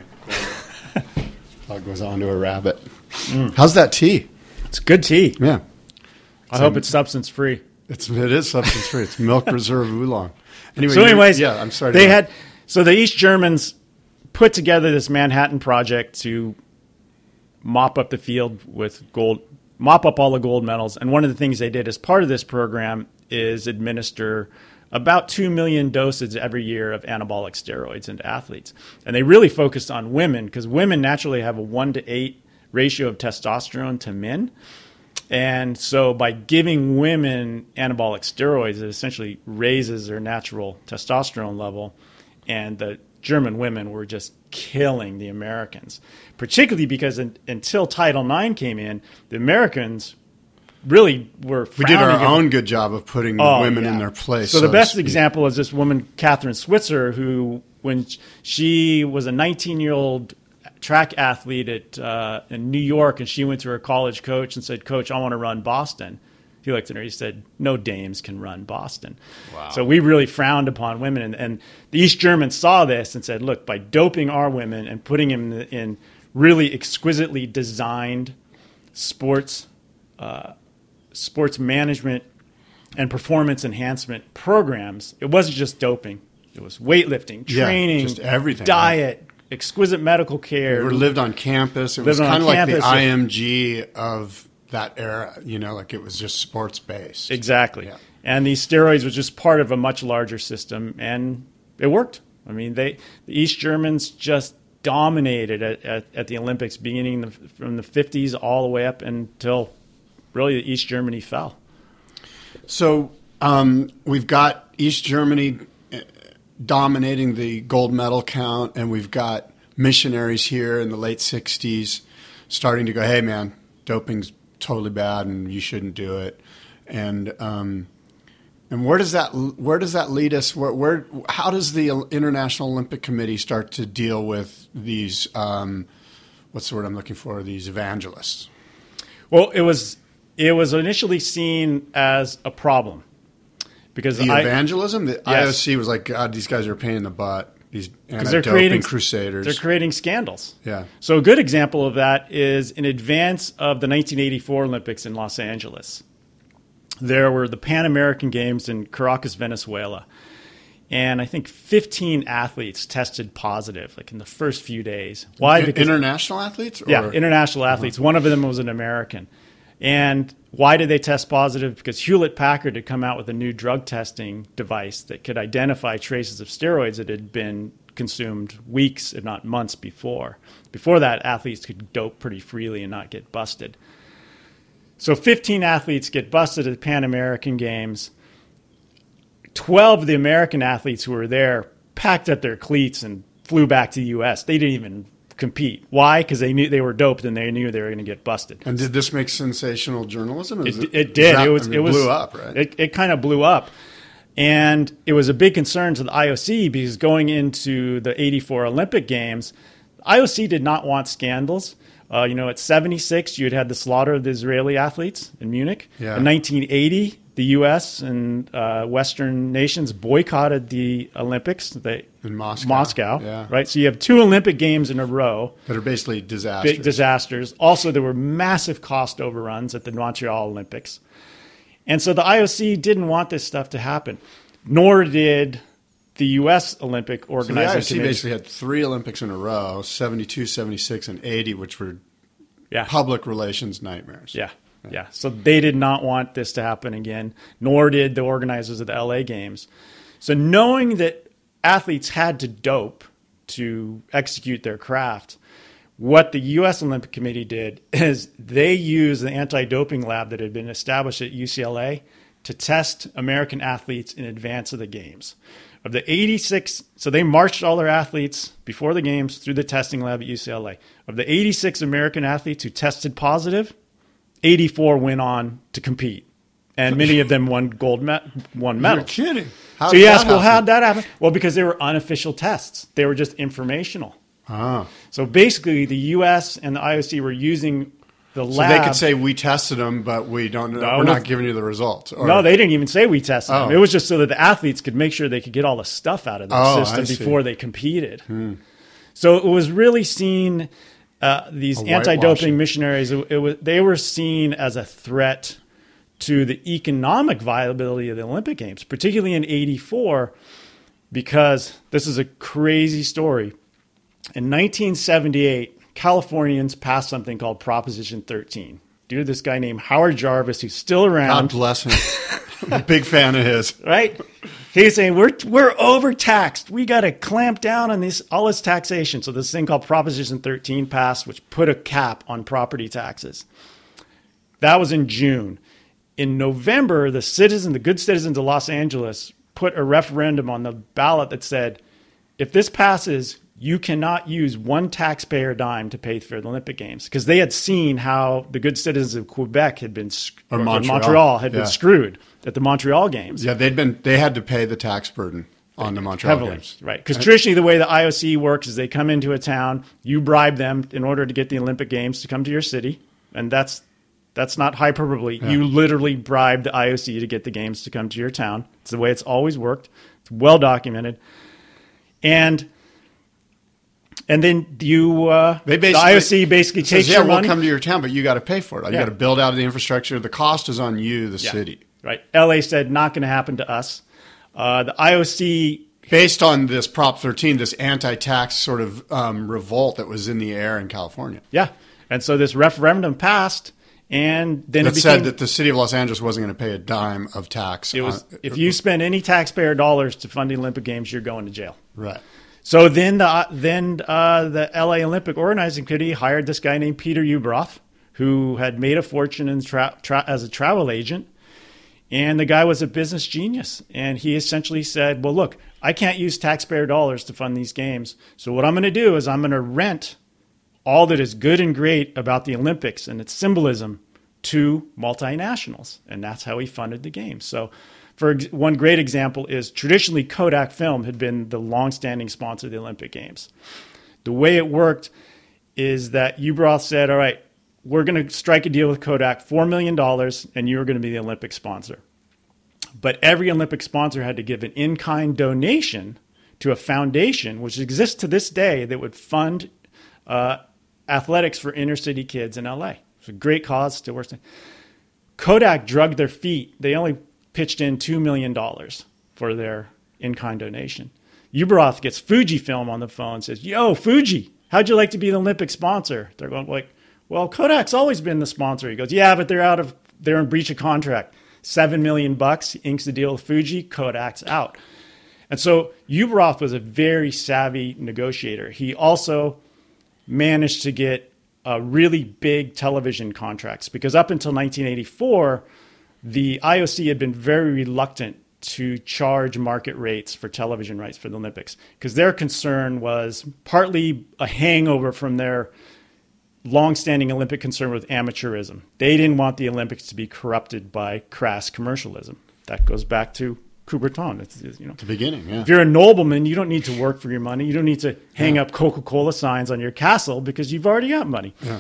Dog goes on to a rabbit. Mm. How's that tea? It's good tea. Yeah. I so, hope it's substance free. It's it is substance free. It's milk reserve oolong. Anyway, so anyways, yeah, I'm sorry. They had so the East Germans put together this Manhattan Project to mop up the field with gold, mop up all the gold medals. And one of the things they did as part of this program is administer about two million doses every year of anabolic steroids into athletes. And they really focused on women because women naturally have a one to eight ratio of testosterone to men. And so by giving women anabolic steroids, it essentially raises their natural testosterone level. And the German women were just killing the Americans, particularly because in, until Title nine came in, the Americans really were we did our against, own good job of putting oh, women yeah. in their place. So, so the best speak. example is this woman, Catherine Switzer, who when she was a nineteen-year-old track athlete at uh, in New York, and she went to her college coach and said, "Coach, I want to run Boston." He looked at her. He said, "No dames can run Boston." Wow. So we really frowned upon women, and, and the East Germans saw this and said, "Look, by doping our women and putting them in, in really exquisitely designed sports, uh, sports management and performance enhancement programs, it wasn't just doping; it was weightlifting, training, yeah, just everything, diet." Right? Exquisite medical care. We lived on campus. It was kind of like the I M G of that era, you know, like it was just sports based. Exactly. Yeah. And these steroids was just part of a much larger system, and it worked. I mean, they the East Germans just dominated at, at, at the Olympics, beginning the, from the fifties all the way up until really the East Germany fell. So um, we've got East Germany dominating the gold medal count, and we've got missionaries here in the late sixties starting to go, "Hey, man, doping's totally bad, and you shouldn't do it." And um, and where does that where does that lead us? Where, where how does the International Olympic Committee start to deal with these? Um, what's the word I'm looking for? These evangelists. Well, it was it was initially seen as a problem. Because the I, evangelism, the yes. I O C was like, "God, these guys are a pain in the butt. These anti-doping creating, crusaders. They're creating scandals." Yeah. So a good example of that is in advance of the nineteen eighty-four Olympics in Los Angeles. There were the Pan American Games in Caracas, Venezuela. And I think fifteen athletes tested positive, like in the first few days. Why? In, because, international athletes? Or? Yeah, international athletes. Uh-huh. One of them was an American. And why did they test positive? Because Hewlett-Packard had come out with a new drug testing device that could identify traces of steroids that had been consumed weeks, if not months before. Before that, athletes could dope pretty freely and not get busted. So fifteen athletes get busted at the Pan American Games. twelve of the American athletes who were there packed up their cleats and flew back to the U S. They didn't even compete. Why? Because they knew they were doped and they knew they were going to get busted. And did this make sensational journalism? It, it, it did. That, it was. I mean, it was blew up, right? It, it kind of blew up, and it was a big concern to the I O C because going into the eighty-four Olympic Games, I O C did not want scandals. Uh, you know, at seventy-six, you had had the slaughter of the Israeli athletes in Munich. Yeah. In nineteen eighty, the U S and uh, Western nations boycotted the Olympics. They, in Moscow. Moscow, yeah. right? So you have two Olympic Games in a row. That are basically disasters. Big disasters. Also, there were massive cost overruns at the Montreal Olympics. And so the I O C didn't want this stuff to happen, nor did the U S Olympic Organizing so the I O C Committee. basically had three Olympics in a row, seventy-two, seventy-six, and eighty, which were yeah. public relations nightmares. Yeah. yeah, yeah. So they did not want this to happen again, nor did the organizers of the L A Games. So knowing that athletes had to dope to execute their craft, what the U S Olympic Committee did is they used the anti-doping lab that had been established at U C L A to test American athletes in advance of the games. Of the eighty-six, so they marched all their athletes before the games through the testing lab at U C L A. Of the eighty-six American athletes who tested positive, eighty-four went on to compete. And many of them won gold me- won medals. You're kidding. How so you did ask, that well, happen? how'd that happen? Well, because they were unofficial tests. They were just informational. Ah. So basically, the U S and the I O C were using the So lab. they could say, we tested them, but we don't know. No, we're no. not giving you the results. Or, No, they didn't even say we tested them. Oh. It was just so that the athletes could make sure they could get all the stuff out of the Oh, system I see. before they competed. So it was really seen, uh, these A anti-doping whitewashing. missionaries, it, it was, they were seen as a threat to the economic viability of the Olympic Games, particularly in eighty-four, because this is a crazy story. In nineteen seventy-eight, Californians passed something called Proposition thirteen. Due to this guy named Howard Jarvis, who's still God around, bless him. I'm a big fan of his. right? He's saying we're we're overtaxed. We got to clamp down on this all this taxation. So this thing called Proposition thirteen passed, which put a cap on property taxes. That was in June. In November, the citizen, the good citizens of Los Angeles, put a referendum on the ballot that said, if this passes, you cannot use one taxpayer dime to pay for the Olympic Games, because they had seen how the good citizens of Quebec had been, Or or Montreal. Montreal had Yeah. been screwed at the Montreal Games. Yeah, they'd been. They had to pay the tax burden on the Montreal Heavily, Games. right? Because traditionally, the way the I O C works is they come into a town, you bribe them in order to get the Olympic Games to come to your city, and that's that's not hyperbole. Yeah. You literally bribe the I O C to get the games to come to your town. It's the way it's always worked. It's well documented, and and then you uh, They the basically, I O C basically says, takes yeah, your we'll money. come to your town, but you got to pay for it. You Yeah. got to build out the infrastructure. The cost is on you, the Yeah, city. right? L A said not going to happen to us. Uh, the I O C. Based on this Prop thirteen, this anti-tax sort of um, revolt that was in the air in California. Yeah. And so this referendum passed, and then That it became, said that the city of Los Angeles wasn't going to pay a dime of tax. it was, on- if you spend any taxpayer dollars to fund the Olympic Games, you're going to jail. Right. So then the then uh, the L A Olympic Organizing Committee hired this guy named Peter Ueberroth, who had made a fortune in tra- tra- as a travel agent. And the guy was a business genius. And he essentially said, well, look, I can't use taxpayer dollars to fund these games. So what I'm going to do is I'm going to rent all that is good and great about the Olympics and its symbolism to multinationals. And that's how he funded the games. So for ex- one great example is traditionally Kodak Film had been the longstanding sponsor of the Olympic Games. The way it worked is that Ueberroth said, all right, we're going to strike a deal with Kodak, four million dollars, and you're going to be the Olympic sponsor. But every Olympic sponsor had to give an in-kind donation to a foundation, which exists to this day, that would fund uh, athletics for inner-city kids in L A. It's a great cause, still works. Kodak drugged their feet. They only pitched in two million dollars for their in-kind donation. Ueberroth gets Fujifilm on the phone and says, yo, Fuji, how'd you like to be the Olympic sponsor? They're going like, well, Kodak's always been the sponsor. He goes, yeah, but they're out of, they're in breach of contract. Seven million bucks, he inks the deal with Fuji, Kodak's out. And so Ueberroth was a very savvy negotiator. He also managed to get uh, really big television contracts, because up until nineteen eighty-four, the I O C had been very reluctant to charge market rates for television rights for the Olympics, because their concern was partly a hangover from their longstanding Olympic concern with amateurism. They didn't want the Olympics to be corrupted by crass commercialism. That goes back to Coubertin. It's, it's, you know, The beginning, yeah. if you're a nobleman, you don't need to work for your money. You don't need to hang up Coca-Cola signs on your castle because you've already got money. Yeah.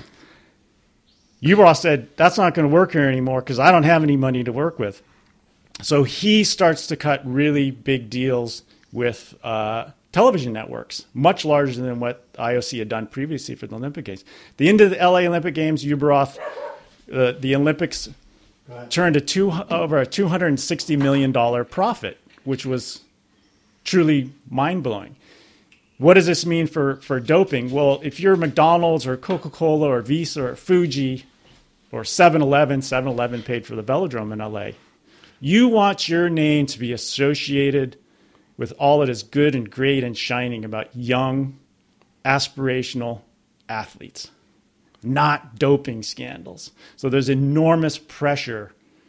Ueberroth said, that's not going to work here anymore because I don't have any money to work with. So he starts to cut really big deals with uh, television networks, much larger than what I O C had done previously for the Olympic Games. The end of the L A Olympic Games, Ueberroth, uh, the Olympics turned a two, over a two hundred sixty million dollars profit, which was truly mind-blowing. What does this mean for, for doping? Well, if you're McDonald's or Coca-Cola or Visa or Fuji or seven eleven, seven eleven paid for the Velodrome in L A, you want your name to be associated with all that is good and great and shining about young, aspirational athletes, not doping scandals. So there's enormous pressure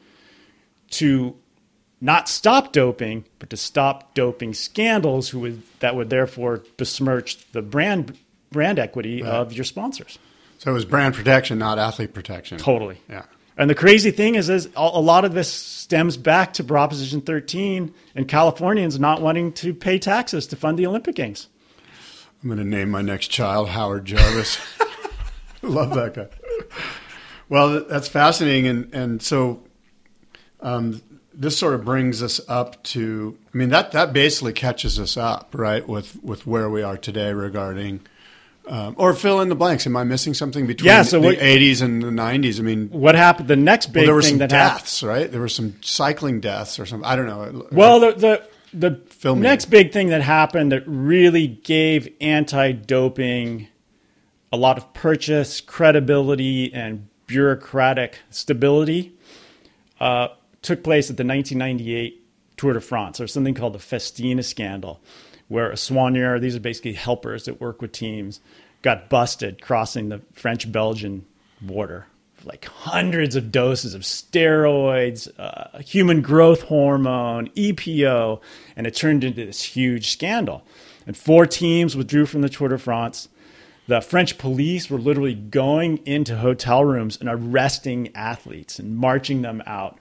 to not stop doping, but to stop doping scandals who would, that would therefore besmirch the brand brand equity right. of your sponsors. So it was brand protection, not athlete protection. Totally. Yeah. And the crazy thing is, is a lot of this stems back to Proposition thirteen and Californians not wanting to pay taxes to fund the Olympic Games. I'm going to name my next child Howard Jarvis. Love that guy. Well, that's fascinating. And, and so um, this sort of brings us up to, I mean, that, that basically catches us up, right, with, with where we are today regarding, um, or fill in the blanks. Am I missing something between yeah, so the what, eighties and the nineties? I mean, what happened? The next big well, there were thing some that deaths, happened, right? There were some cycling deaths or something. I don't know. Well, the the, the Film next me. big thing that happened that really gave anti-doping a lot of purchase, credibility, and bureaucratic stability uh, took place at the nineteen ninety-eight Tour de France. There's something called the Festina scandal, where a soigneur, these are basically helpers that work with teams, got busted crossing the French-Belgian border. Like hundreds of doses of steroids, uh, human growth hormone, E P O, and it turned into this huge scandal. And four teams withdrew from the Tour de France. The French police were literally going into hotel rooms and arresting athletes and marching them out.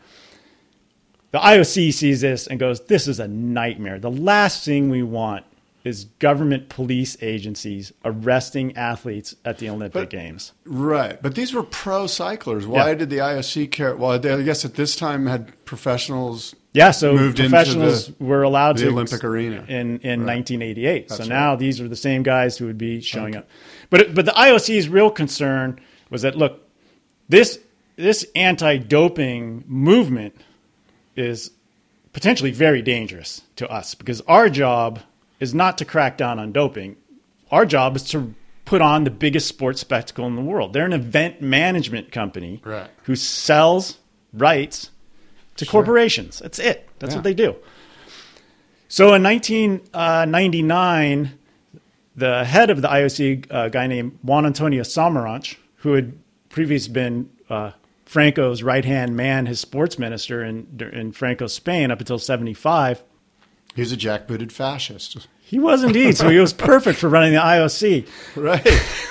The I O C sees this and goes, this is a nightmare. The last thing we want is government police agencies arresting athletes at the Olympic But- Games. Right. But these were pro cyclers. Why Yeah. did the I O C care? Well, they, I guess at this time had professionals Yeah, so moved into professionals the- were allowed the to Olympic arena. in, in Right. nineteen eighty-eight. So That's now right. these are the same guys who would be showing up. But it- but the I O C's real concern was that, look, this this anti-doping movement is potentially very dangerous to us because our job is not to crack down on doping. Our job is to put on the biggest sports spectacle in the world. They're an event management company Right. who sells rights to corporations. That's it. That's Yeah. what they do. So in nineteen ninety-nine, the head of the I O C, a guy named Juan Antonio Samaranch, who had previously been uh, Franco's right-hand man, his sports minister in, in Franco's Spain up until seventy-five, He was a jackbooted fascist. he was indeed. So he was perfect for running the I O C. Right.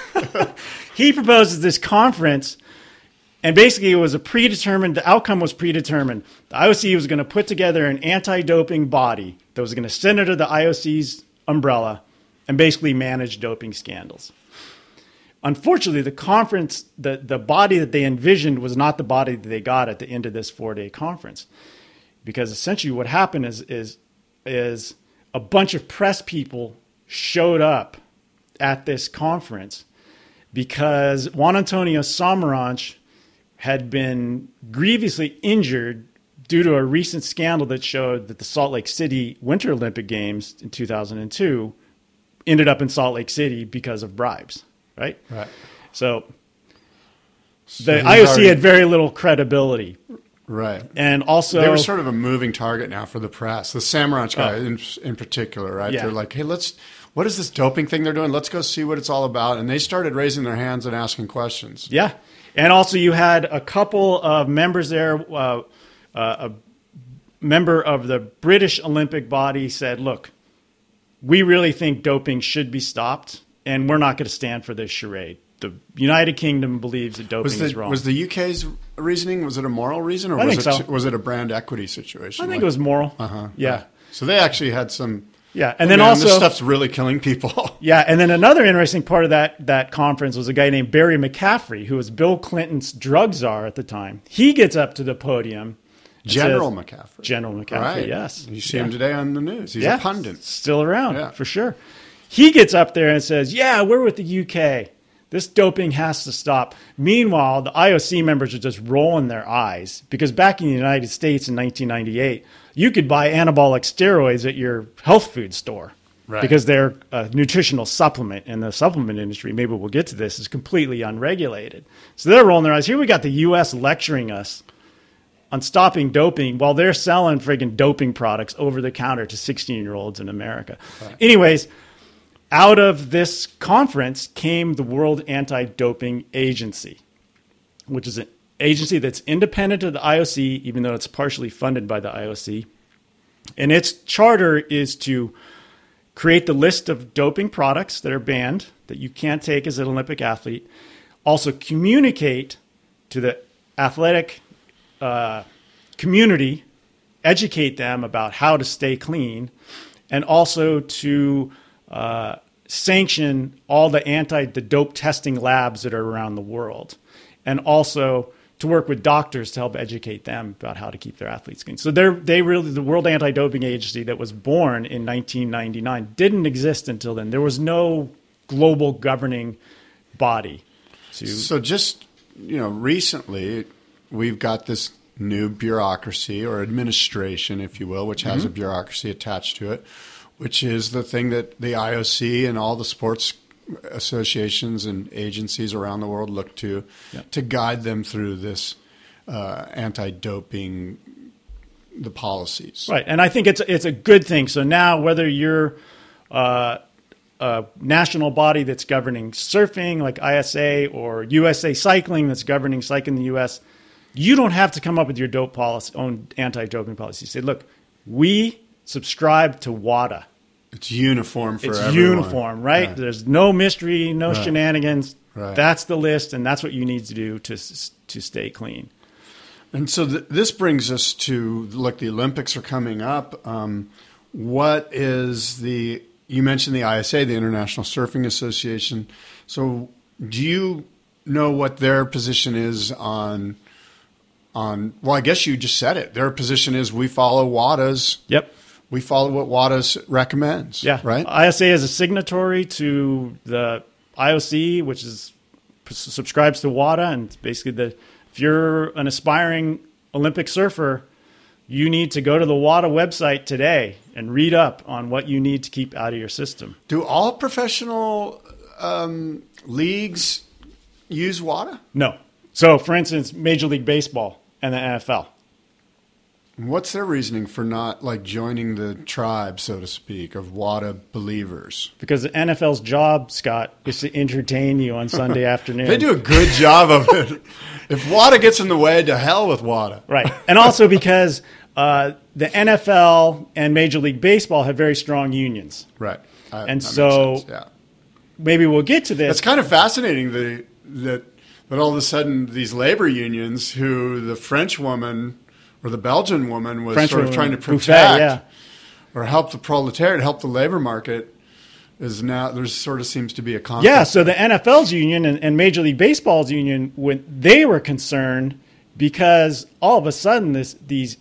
He proposes this conference, and basically it was a predetermined, the outcome was predetermined. The I O C was going to put together an anti-doping body that was going to sit under the I O C's umbrella and basically manage doping scandals. Unfortunately, the conference, the, the body that they envisioned was not the body that they got at the end of this four-day conference. Because essentially what happened is, is, is a bunch of press people showed up at this conference because Juan Antonio Samaranch had been grievously injured due to a recent scandal that showed that the Salt Lake City Winter Olympic Games in two thousand two ended up in Salt Lake City because of bribes, right? Right. So So the he's I O C already- had very little credibility. Right. And also, They were sort of a moving target now for the press. The Samaranch guy Oh. in, in particular, right? Yeah. They're like, hey, let's, what is this doping thing they're doing? Let's go see what it's all about. And they started raising their hands and asking questions. yeah. And also you had a couple of members there. Uh, uh, a member of the British Olympic body said, look, we really think doping should be stopped, and we're not going to stand for this charade. The United Kingdom believes that doping Was is the, wrong. was the U K's reasoning, was it a moral reason or I was, think it, so. was it a brand equity situation? I think Like- it was moral. Uh-huh. Yeah. Right. So they actually had some, Yeah. And hey, then man, also, this stuff's really killing people. yeah. And then another interesting part of that, that conference was a guy named Barry McCaffrey, who was Bill Clinton's drug czar at the time. He gets up to the podium. and General says- McCaffrey. General McCaffrey, Right. yes. You see Yeah. him today on the news. He's Yeah, a pundit. Still around, Yeah. for sure. He gets up there and says, yeah, we're with the U K. This doping has to stop. Meanwhile, the I O C members are just rolling their eyes because back in the United States in nineteen ninety-eight, you could buy anabolic steroids at your health food store Right. because they're a nutritional supplement, and the supplement industry, maybe we'll get to this, is completely unregulated. So they're rolling their eyes. Here we got the U S lecturing us on stopping doping while they're selling friggin' doping products over the counter to sixteen-year-olds in America. Anyways, out of this conference came the World Anti-Doping Agency, which is an agency that's independent of the I O C, even though it's partially funded by the I O C. And its charter is to create the list of doping products that are banned, that you can't take as an Olympic athlete, also communicate to the athletic uh, community, educate them about how to stay clean, and also to uh, sanction all the anti the dope testing labs that are around the world, and also to work with doctors to help educate them about how to keep their athletes clean. So they're they really the World Anti-Doping Agency that was born in nineteen ninety-nine didn't exist until then. There was no global governing body. To so just you know, recently we've got this new bureaucracy or administration, if you will, which has mm-hmm. a bureaucracy attached to it, which is the thing that the I O C and all the sports associations and agencies around the world look to yeah. to guide them through this uh, anti-doping, the policies. Right, and I think it's it's a good thing. So now whether you're uh, a national body that's governing surfing like I S A or U S A Cycling that's governing cycling in the U S, you don't have to come up with your dope policy, own anti-doping policy. Say, look, we subscribe to WADA. It's uniform for it's everyone. It's uniform, right? right? There's no mystery, no right. shenanigans. Right. That's the list, and that's what you need to do to to stay clean. And so th- this brings us to, look, the Olympics are coming up. Um, what is the, you mentioned the I S A, the International Surfing Association. So do you know what their position is on, on? well, I guess you just said it. Their position is we follow WADA's. Yep. We follow what WADA recommends, yeah. right? I S A is a signatory to the I O C, which is subscribes to WADA, and it's basically the if you're an aspiring Olympic surfer, you need to go to the WADA website today and read up on what you need to keep out of your system. Do all professional um, leagues use WADA? No. So, for instance, Major League Baseball and the N F L. What's their reasoning for not like joining the tribe, so to speak, of WADA believers? Because the N F L's job, Scott, is to entertain you on Sunday afternoon. They do a good job of it. If WADA gets in the way, to hell with WADA. Right. And also because uh, the N F L and Major League Baseball have very strong unions. Right. I, and so yeah. maybe we'll get to this. It's kind of fascinating that, that, that all of a sudden these labor unions, who the French woman or the Belgian woman was French sort of woman, trying to protect Buffet, yeah. or help the proletariat, help the labor market, is now there sort of seems to be a conflict. Yeah, so the N F L's union and, and Major League Baseball's union, when they were concerned because all of a sudden this these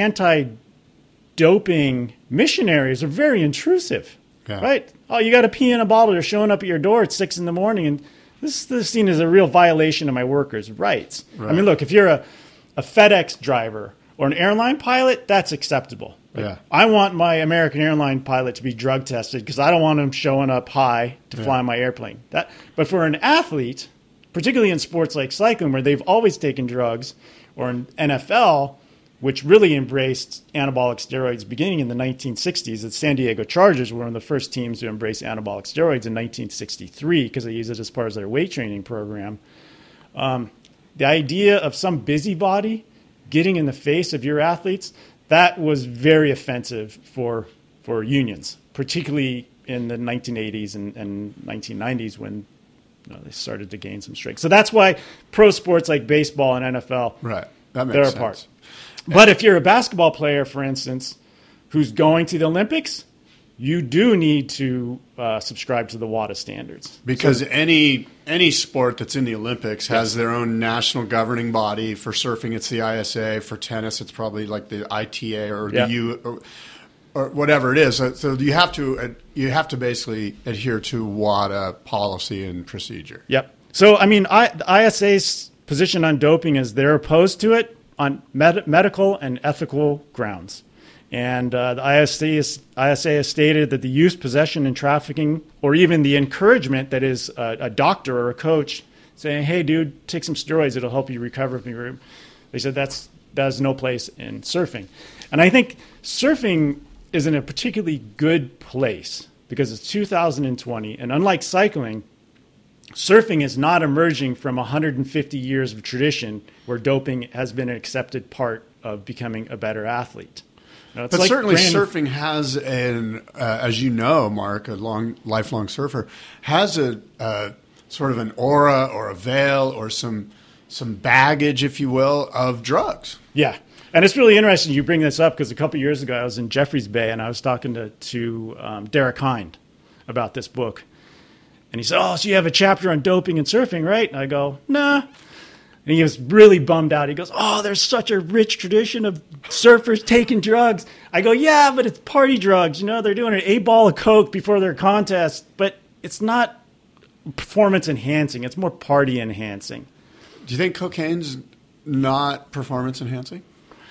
anti-doping missionaries are very intrusive, yeah. right? Oh, you got to pee in a bottle. They're showing up at your door at six in the morning, and this, this is seen as a real violation of my workers' rights. Right. I mean, look, if you're a, a FedEx driver or an airline pilot, that's acceptable. Right? Yeah. I want my American airline pilot to be drug tested because I don't want him showing up high to yeah. fly my airplane. That, but for an athlete, particularly in sports like cycling where they've always taken drugs, or in N F L, which really embraced anabolic steroids beginning in the nineteen sixties. The San Diego Chargers were one of the first teams to embrace anabolic steroids in nineteen sixty-three because they used it as part of their weight training program. Um, the idea of some busybody getting in the face of your athletes, that was very offensive for for unions, particularly in the nineteen eighties and, and nineteen nineties when you know, they started to gain some strength. So that's why pro sports like baseball and N F L, right. that makes they're sense. apart. But if you're a basketball player, for instance, who's going to the Olympics, you do need to uh, subscribe to the WADA standards. Because so, any any sport that's in the Olympics has yes. their own national governing body. For surfing, it's the I S A. For tennis, it's probably like the I T A or yeah. the U or, or whatever it is. So you have to you have to basically adhere to WADA policy and procedure. Yep. So I mean, I, the I S A's position on doping is they're opposed to it on med- medical and ethical grounds. And uh, the I S A, is, I S A has stated that the use, possession, and trafficking, or even the encouragement that is a, a doctor or a coach saying, hey, dude, take some steroids, it'll help you recover from your... They said that's that has no place in surfing. And I think surfing is in a particularly good place because it's two thousand twenty, and unlike cycling, surfing is not emerging from one hundred fifty years of tradition where doping has been an accepted part of becoming a better athlete. Now, it's but like certainly brand- surfing has an, uh, as you know, Mark, a long, lifelong surfer, has a uh, sort of an aura or a veil or some some baggage, if you will, of drugs. Yeah. And it's really interesting you bring this up because a couple of years ago I was in Jeffreys Bay and I was talking to, to um, Derek Hind about this book. And he said, oh, so you have a chapter on doping and surfing, right? And I go, nah. And he was really bummed out. He goes, oh, there's such a rich tradition of surfers taking drugs. I go, yeah, but it's party drugs. You know, they're doing an eight ball of Coke before their contest, but it's not performance enhancing. It's more party enhancing. Do you think cocaine's not performance enhancing?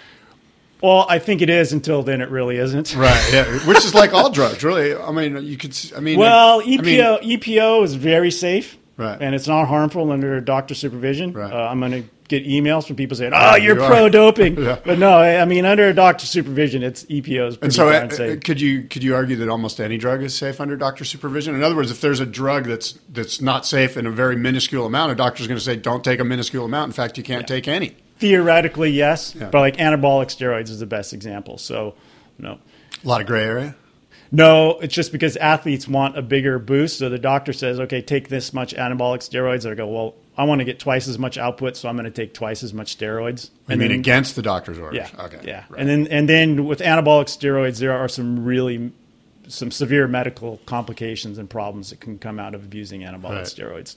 Well, I think it is until then it really isn't. Right, yeah. Which is like all drugs, really. I mean, you could, I mean. Well, E P O, I mean, E P O is very safe. Right. And it's not harmful under doctor supervision. Right. Uh, I'm going to get emails from people saying, oh, you're you pro-doping. Yeah. But no, I I mean, under doctor supervision, it's E P O is pretty And so, darn uh, safe. could you could you argue that almost any drug is safe under doctor supervision? In other words, if there's a drug that's that's not safe in a very minuscule amount, a doctor's going to say, don't take a minuscule amount. In fact, you can't Yeah. take any. Theoretically, yes. Yeah. But like anabolic steroids is the best example. So, no. A lot of gray area. No, it's just because athletes want a bigger boost. So the doctor says, okay, take this much anabolic steroids. They go, well, I want to get twice as much output, so I'm going to take twice as much steroids. I And mean, then- against the doctor's orders. Yeah. Okay. Yeah. Right. And then and then with anabolic steroids, there are some really some severe medical complications and problems that can come out of abusing anabolic Right. steroids.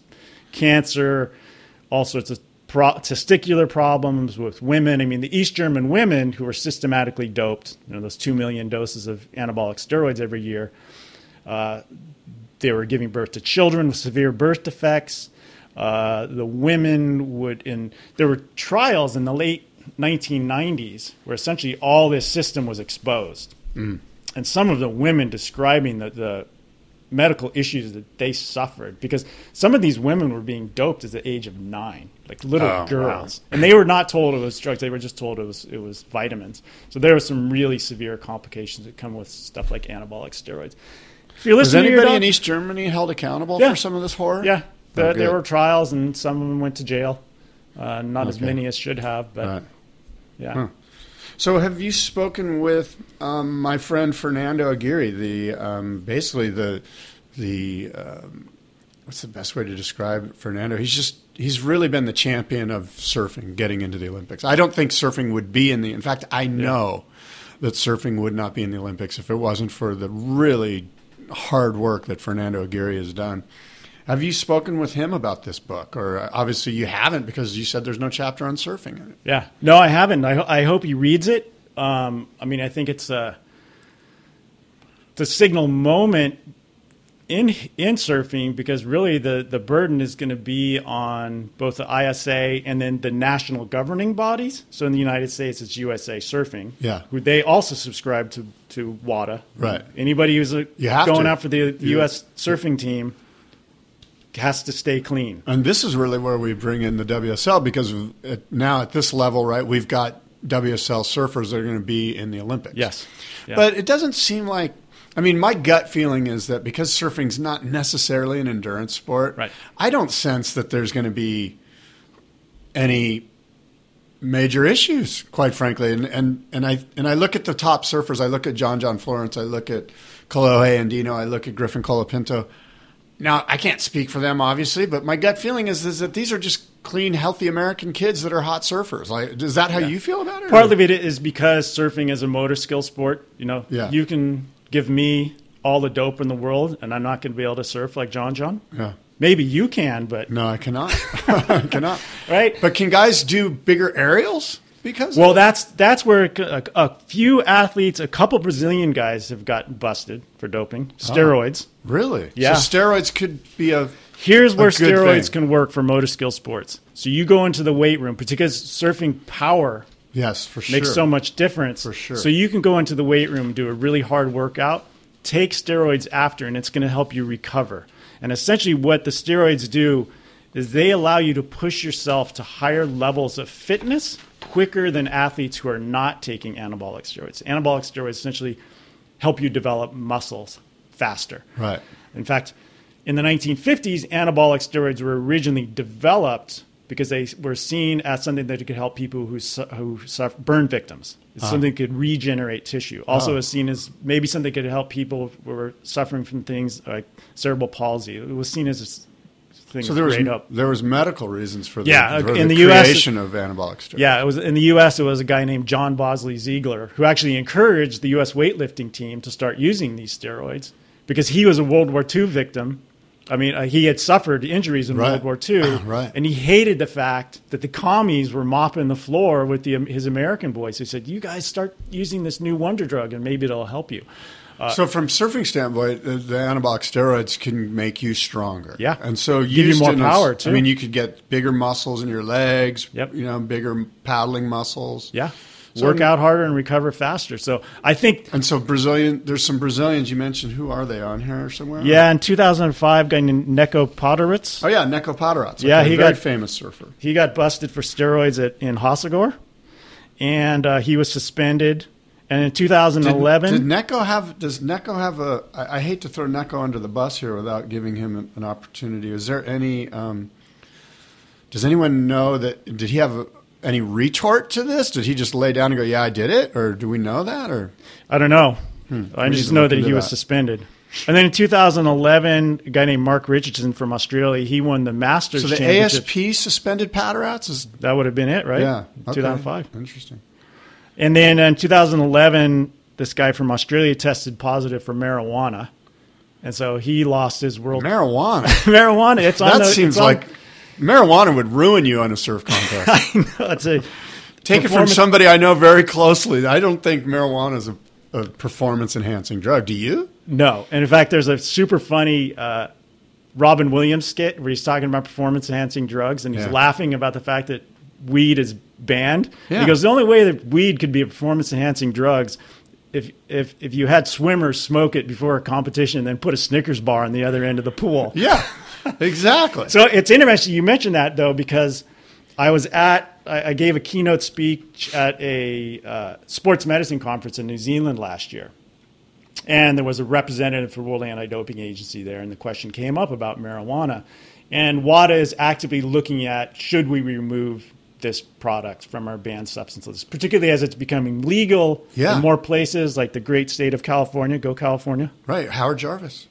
Cancer, all sorts of pro- testicular problems with women. I mean, the East German women who were systematically doped, you know, those two million doses of anabolic steroids every year, uh, they were giving birth to children with severe birth defects. Uh, the women would, in there were trials in the late nineteen nineties where essentially all this system was exposed. Mm. And some of the women describing the, the medical issues that they suffered, because some of these women were being doped at the age of nine, like little Oh, girls. And they were not told it was drugs. They were just told it was it was vitamins. So there were some really severe complications that come with stuff like anabolic steroids. If you're Was listening to your anybody doc- in East Germany held accountable Yeah. for some of this horror? Yeah, there, Oh, there good. were trials, and some of them went to jail. Uh, not as Okay. many as should have, but Right. yeah. Huh. So have you spoken with um, my friend Fernando Aguirre, the um, basically the the um, what's the best way to describe Fernando? He's just he's really been the champion of surfing getting into the Olympics. I don't think surfing would be in the. In fact, I know that surfing would not be in the Olympics if it wasn't for the really hard work that Fernando Aguirre has done. Have you spoken with him about this book? Or uh, obviously you haven't, because you said there's no chapter on surfing in it. Yeah. No, I haven't. I, ho- I hope he reads it. Um, I mean, I think it's a, it's a signal moment in in surfing, because really the, the burden is going to be on both the I S A and then the national governing bodies. So in the United States, it's U S A Surfing. Yeah. Who they also subscribe to, to WADA. Right. Anybody who's a, You have going to. out for the You- U S surfing team has to stay clean. And this is really where we bring in the W S L, because at, now at this level, right, we've got W S L surfers that are going to be in the Olympics. Yes. Yeah. But it doesn't seem like, I mean, my gut feeling is that because surfing's not necessarily an endurance sport, Right. I don't sense that there's going to be any major issues, quite frankly. And, and, and, I, and I look at the top surfers. I look at John John Florence. I look at Kolohe Andino. I look at Griffin Colapinto. Now, I can't speak for them, obviously, but my gut feeling is, is that these are just clean, healthy American kids that are hot surfers. Like, is that how Yeah. you feel about it? Part of it is because surfing is a motor skill sport. You know, Yeah. you can give me all the dope in the world, and I'm not going to be able to surf like John John. Yeah. Maybe you can, but No, I cannot. I cannot. right. But can guys do bigger aerials? Because Well, that's that's where a, a few athletes, a couple Brazilian guys, have gotten busted for doping steroids. really, Yeah. So steroids could be a Here's where a good steroids thing. can work for motor skill sports. So you go into the weight room, because surfing power yes for sure. makes so much difference. For sure. So you can go into the weight room and do a really hard workout, take steroids after, and it's going to help you recover. And essentially what the steroids do is they allow you to push yourself to higher levels of fitness quicker than athletes who are not taking anabolic steroids. Anabolic steroids essentially help you develop muscles faster. Right. In fact, in the nineteen fifties, anabolic steroids were originally developed because they were seen as something that could help people who su- who suffer burn victims. It's Uh-huh. something that could regenerate tissue. Also, Oh. is seen as maybe something that could help people who were suffering from things like cerebral palsy. It was seen as a s- thing So there was great up. there was medical reasons for the, Yeah, for in the, the U S creation of anabolic steroids. Yeah, it was in the U S. It was a guy named John Bosley Ziegler who actually encouraged the U S weightlifting team to start using these steroids because he was a World War Two victim. I mean, uh, he had suffered injuries in Right. World War Two, Right. and he hated the fact that the commies were mopping the floor with the, his American boys. He said, "You guys start using this new wonder drug, and maybe it'll help you." So from surfing standpoint, the, the anabolic steroids can make you stronger. Yeah. And so Give you used more in a- power, too. I mean, you could get bigger muscles in your legs, Yep. you know, bigger paddling muscles. Yeah, So- work out harder and recover faster. So I think, And so Brazilian, there's some Brazilians you mentioned. Who are they on here somewhere? yeah, in two thousand five, a guy named Neko Podorets, Oh yeah, Neko Podorets. Yeah, Okay, he very got- famous surfer. he got busted for steroids at, in Hossegor, and uh, he was suspended. And in two thousand eleven, Did, did Neko have? Does Neko have a? I, I hate to throw Neko under the bus here without giving him an opportunity. Is there any? Um, does anyone know that? Did he have a, any retort to this? Did he just lay down and go, "Yeah, I did it," or do we know that? Or I don't know. Hmm. I We just need to know look that he into was that. suspended. And then in two thousand eleven, a guy named Mark Richardson from Australia, he won the Masters so the A Championship. S P suspended Podorets is That would have been it, right? yeah, okay. two thousand five. Interesting. And then in two thousand eleven, this guy from Australia tested positive for marijuana. And so he lost his world Marijuana. marijuana. It's on that the, seems it's on- like marijuana would ruin you on a surf contest. I know, it's a Take it from performance- somebody I know very closely. I don't think marijuana is a, a performance-enhancing drug. Do you? No. And in fact, there's a super funny uh, Robin Williams skit where he's talking about performance-enhancing drugs, and he's Yeah. laughing about the fact that weed is banned. Yeah. He goes, the only way that weed could be a performance-enhancing drugs if if if you had swimmers smoke it before a competition and then put a Snickers bar on the other end of the pool. Yeah, exactly. So it's interesting you mentioned that, though, because I was at, I I gave a keynote speech at a uh, sports medicine conference in New Zealand last year. And there was a representative for World Anti-Doping Agency there, and the question came up about marijuana. And WADA is actively looking at, should we remove this product from our banned substance list, particularly as it's becoming legal Yeah. in more places, like the great state of California. Go California. Right, Howard Jarvis.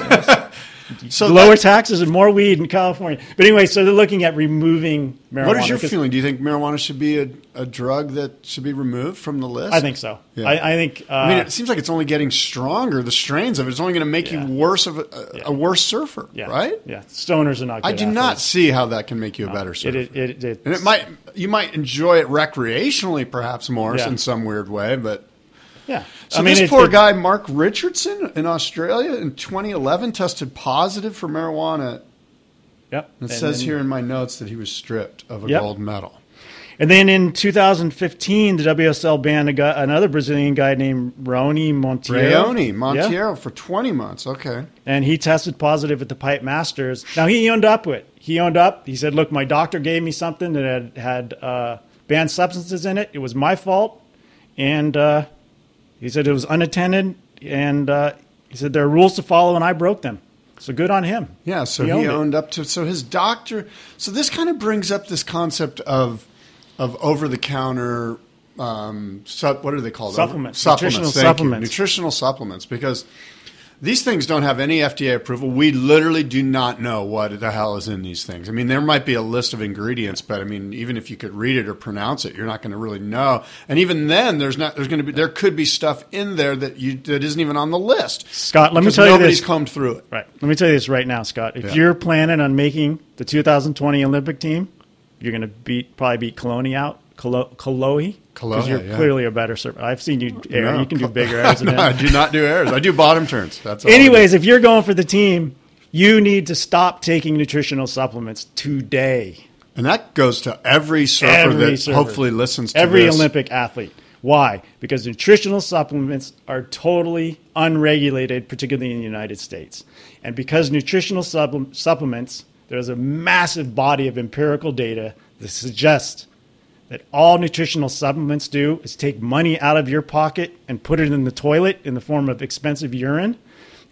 so Lower that- taxes and more weed in California. But anyway, so they're looking at removing marijuana. what is your 'cause feeling? Do you think marijuana should be a, a drug that should be removed from the list? I think so. Yeah. I, I think. Uh, I mean, it seems like it's only getting stronger. The strains of it, it's only going to make Yeah. you worse of a, a, Yeah. a worse surfer, yeah, right? Yeah, stoners are not. Good I do not athletes. see how that can make you a better surfer. It, it, it, and it might you might enjoy it recreationally, perhaps more Yeah. in some weird way, but. Yeah. So I mean, this it- poor it- guy, Mark Richardson, in Australia in twenty eleven, tested positive for marijuana. Yep. It And says then- here in my notes that he was stripped of a Yep. gold medal. And then in two thousand fifteen, the W S L banned a guy, another Brazilian guy named Raoni Monteiro. Raoni Yeah. Monteiro for twenty months. Okay. And he tested positive at the Pipe Masters. Now, he owned up to it. He owned up. He said, look, my doctor gave me something that had, had uh, banned substances in it. It was my fault. And uh, he said it was unattended. And uh, he said there are rules to follow, and I broke them. So good on him. Yeah, so He he, owned owned, it. up to. So his doctor. So this kind of brings up this concept of of over the counter. Um, sub, what are they called? Supplements. Over, supplements. Nutritional thank you. supplements. Nutritional supplements, because these things don't have any F D A approval. We literally do not know what the hell is in these things. I mean, there might be a list of ingredients, but I mean, even if you could read it or pronounce it, you're not going to really know. And even then, there's not. There's going to be. There could be stuff in there that you that isn't even on the list. Scott, let me because tell you nobody's this. combed through it. Right. Let me tell you this right now, Scott. If Yeah. you're planning on making the two thousand twenty Olympic team, you're going to beat probably beat Kaloni out. Kalo- Kalohi. Because Kalohi, you're yeah. clearly a better surfer. I've seen you air. No. You can do bigger airs than No, I him. do not do airs. I do bottom turns. That's all I do. Anyways, if you're going for the team, you need to stop taking nutritional supplements today. And that goes to every surfer Every that surfer. hopefully listens to Every this. Olympic athlete. Why? Because nutritional supplements are totally unregulated, particularly in the United States. And because nutritional supple- supplements, there's a massive body of empirical data that suggests that all nutritional supplements do is take money out of your pocket and put it in the toilet in the form of expensive urine.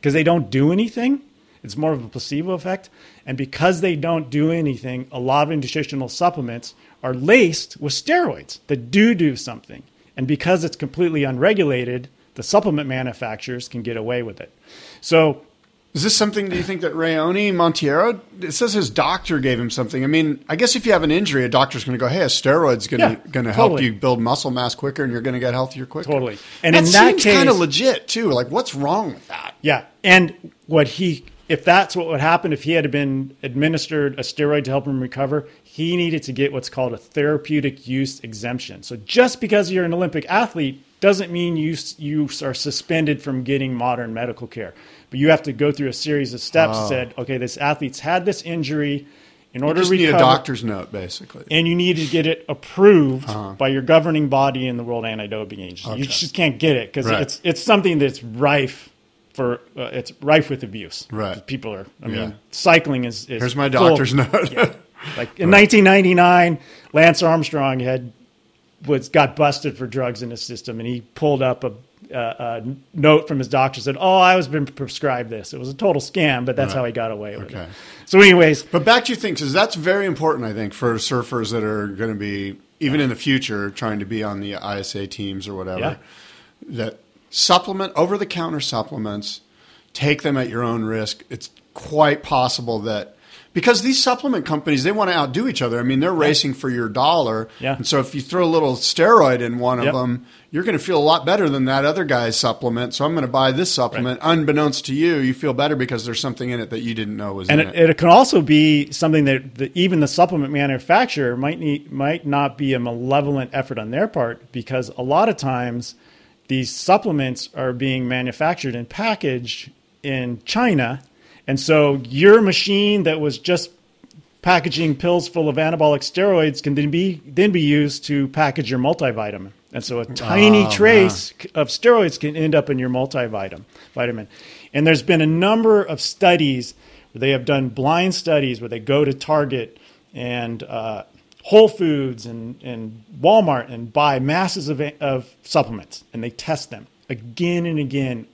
because they don't do anything. It's more of a placebo effect. And because they don't do anything, a lot of nutritional supplements are laced with steroids that do do something. And because it's completely unregulated, the supplement manufacturers can get away with it. So is this something, do you think, that Rayoni Monteiro, it says his doctor gave him something. I mean, I guess if you have an injury, a doctor's going to go, hey, a steroid's going Yeah, to going to help totally. you build muscle mass quicker and you're going to get healthier quicker. Totally. And that in that seems case, kind of legit, too. Like, what's wrong with that? yeah. And what he, if that's what would happen, if he had been administered a steroid to help him recover, he needed to get what's called a therapeutic use exemption. So just because you're an Olympic athlete doesn't mean you you are suspended from getting modern medical care. But you have to go through a series of steps. Oh. Said, okay, this athlete's had this injury. In You order just to need recover, a doctor's note, basically. and you need to get it approved Uh-huh. by your governing body in the World Anti-Doping Agency. Okay. You just can't get it because Right. it's it's something that's rife for uh, it's rife with abuse. Right. People are. I Yeah. mean, cycling is. is Here's my full- doctor's note. Yeah. Like in nineteen ninety-nine, Lance Armstrong had was got busted for drugs in his system, and he pulled up a, a, a note from his doctor said, "Oh, I was been prescribed this." It was a total scam, but that's Right. how he got away with Okay. it. So, anyways, But back to your thing, because that's very important, I think, for surfers that are going to be, even in the future, trying to be on the I S A teams or whatever, Yeah. that supplement, over-the-counter supplements, take them at your own risk. It's quite possible that, because these supplement companies, they want to outdo each other. I mean, they're racing for your dollar. Yeah. And so if you throw a little steroid in one of Yep. them, you're going to feel a lot better than that other guy's supplement. So I'm going to buy this supplement. Unbeknownst to you, you feel better because there's something in it that you didn't know was and in it, it. it can also be something that the, even the supplement manufacturer might need, might not be a malevolent effort on their part, because a lot of times these supplements are being manufactured and packaged in China. And so your machine that was just packaging pills full of anabolic steroids can then be then be used to package your multivitamin. And so a tiny Oh, trace of steroids can end up in your multivitamin. Vitamin. And there's been a number of studies where they have done blind studies where they go to Target and uh, Whole Foods and, and Walmart and buy masses of, of supplements, and they test them again and again.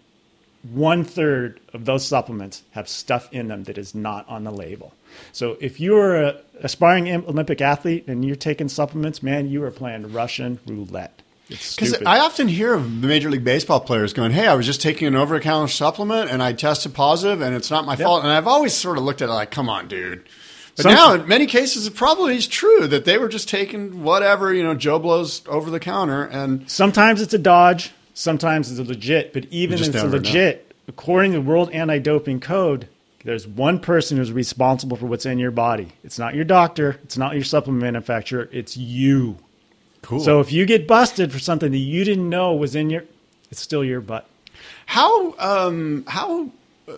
One third of those supplements have stuff in them that is not on the label. So if you're an aspiring Olympic athlete and you're taking supplements, man, you are playing Russian roulette. It's Because stupid. I often hear of the Major League Baseball players going, hey, I was just taking an over-the-counter supplement and I tested positive and it's not my Yep. fault. And I've always sort of looked at it like, come on, dude. But Some- now, in many cases, it probably is true that they were just taking whatever, you know, Joe Blow's over-the-counter. And Sometimes it's a dodge, sometimes it's a legit, but even You if just it's a never know. legit, according to the World Anti-Doping Code, there's one person who's responsible for what's in your body. It's not your doctor. It's not your supplement manufacturer. It's you. cool. So if you get busted for something that you didn't know was in your, it's still your butt. how um, how uh,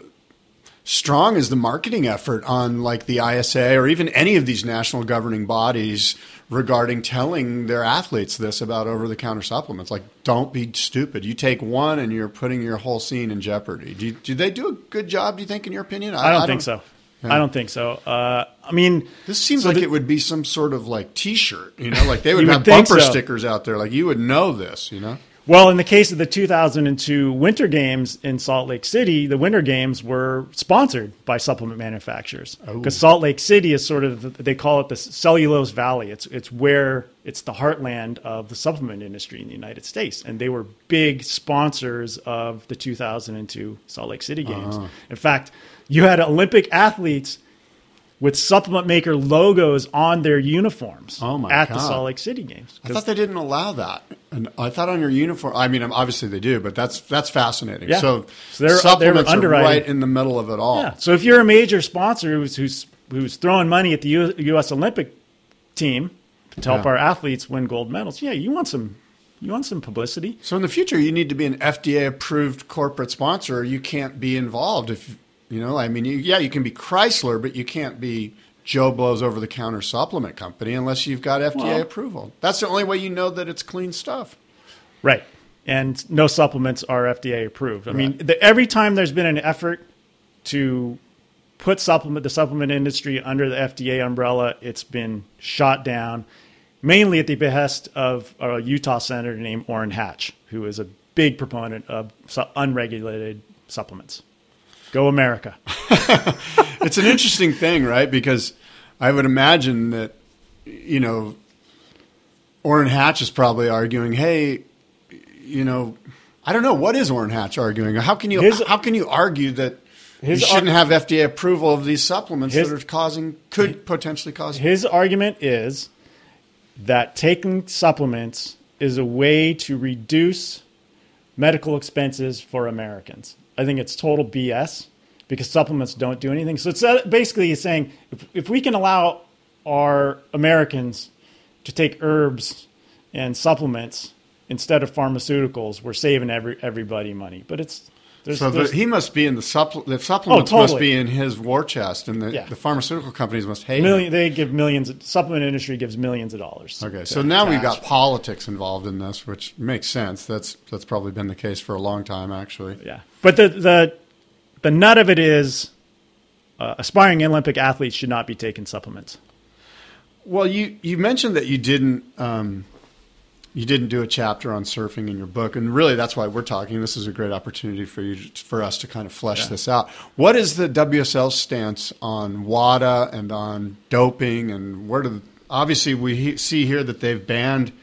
strong is the marketing effort on like the I S A or even any of these national governing bodies regarding telling their athletes this about over-the-counter supplements? Like, don't be stupid. You take one and you're putting your whole scene in jeopardy. Do, you, do they do a good job, do you think, in your opinion? I don't, think so. Yeah. I don't think so. Uh, I mean, This seems so like the- it would be some sort of like T-shirt, you know, like they would You have would think bumper so. stickers out there. Like you would know this, you know? Well, in the case of the two thousand two Winter Games in Salt Lake City, the Winter Games were sponsored by supplement manufacturers. Because Salt Lake City is sort of, they call it the Cellulose Valley. It's it's where, it's the heartland of the supplement industry in the United States. And they were big sponsors of the two thousand two Salt Lake City Games. In fact, you had Olympic athletes with supplement maker logos on their uniforms Oh, my at the God. Salt Lake City Games. I thought they didn't allow that. And I thought on your uniform, I mean, obviously they do, but that's that's fascinating. Yeah. So, So they're- supplements they're are underwriting. right in the middle of it all. Yeah. So if you're a major sponsor who's who's, who's throwing money at the U- U.S. Olympic team to help Yeah. our athletes win gold medals, yeah, you want some you want some publicity. So in the future, you need to be an F D A-approved corporate sponsor, or you can't be involved. If you know, I mean, you, yeah, you can be Chrysler, but you can't be Joe Blow's over-the-counter supplement company unless you've got F D A Well- approval. That's the only way you know that it's clean stuff. Right. And no supplements are F D A approved. I mean, the, every time there's been an effort to put supplement the supplement industry under the F D A umbrella, it's been shot down, mainly at the behest of a Utah senator named Orrin Hatch, who is a big proponent of su- unregulated supplements. Go America. It's an interesting thing, right? Because I would imagine that, you know, Orrin Hatch is probably arguing, hey, you know, I don't know, what is Orrin Hatch arguing? How can you his, how can you argue that you shouldn't ar- have F D A approval of these supplements his, that are causing could potentially cause? His argument is that taking supplements is a way to reduce medical expenses for Americans. I think it's total B S because supplements don't do anything. So it's basically he's saying if, if we can allow our Americans to take herbs and supplements instead of pharmaceuticals, we're saving every everybody money. But it's there's, so there's, the, he must be in the supple- the supplements oh, totally. must be in his war chest, and the, yeah. the pharmaceutical companies must hate Million, him. They give millions. The supplement industry gives millions of dollars. Okay, so now we've got politics involved in this, which makes sense. That's that's probably been the case for a long time, actually. Yeah, but the the the nut of it is, uh, aspiring Olympic athletes should not be taking supplements. Well, you, you mentioned that you didn't um, you didn't do a chapter on surfing in your book, and really that's why we're talking. This is a great opportunity for you for us to kind of flesh yeah. this out. What is the W S L's stance on WADA and on doping, and where do the, obviously we he, see here that they've banned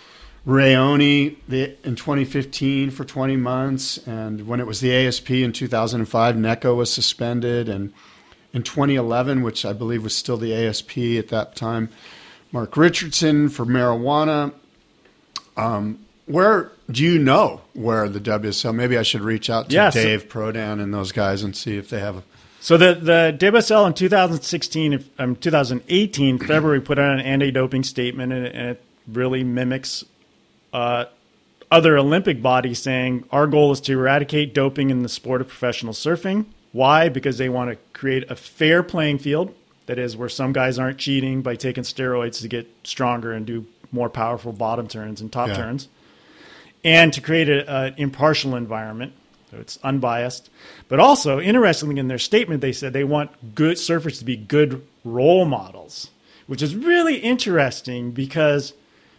Rayoni in twenty fifteen for twenty months, and when it was the A S P in two thousand five, NECO was suspended, and in twenty eleven, which I believe was still the A S P at that time, Mark Richardson for marijuana. Um, where do you know where the W S L? Maybe I should reach out to yeah, Dave so, Prodan and those guys and see if they have a. So the the W S L in two thousand sixteen, um, two thousand eighteen, February put out an anti-doping statement, and it, and it really mimics uh, other Olympic bodies saying our goal is to eradicate doping in the sport of professional surfing. Why? Because they want to create a fair playing field. That is, where some guys aren't cheating by taking steroids to get stronger and do more powerful bottom turns and top yeah. turns. And to create an impartial environment, so it's unbiased. But also, interestingly, in their statement, they said they want good surfers to be good role models, which is really interesting because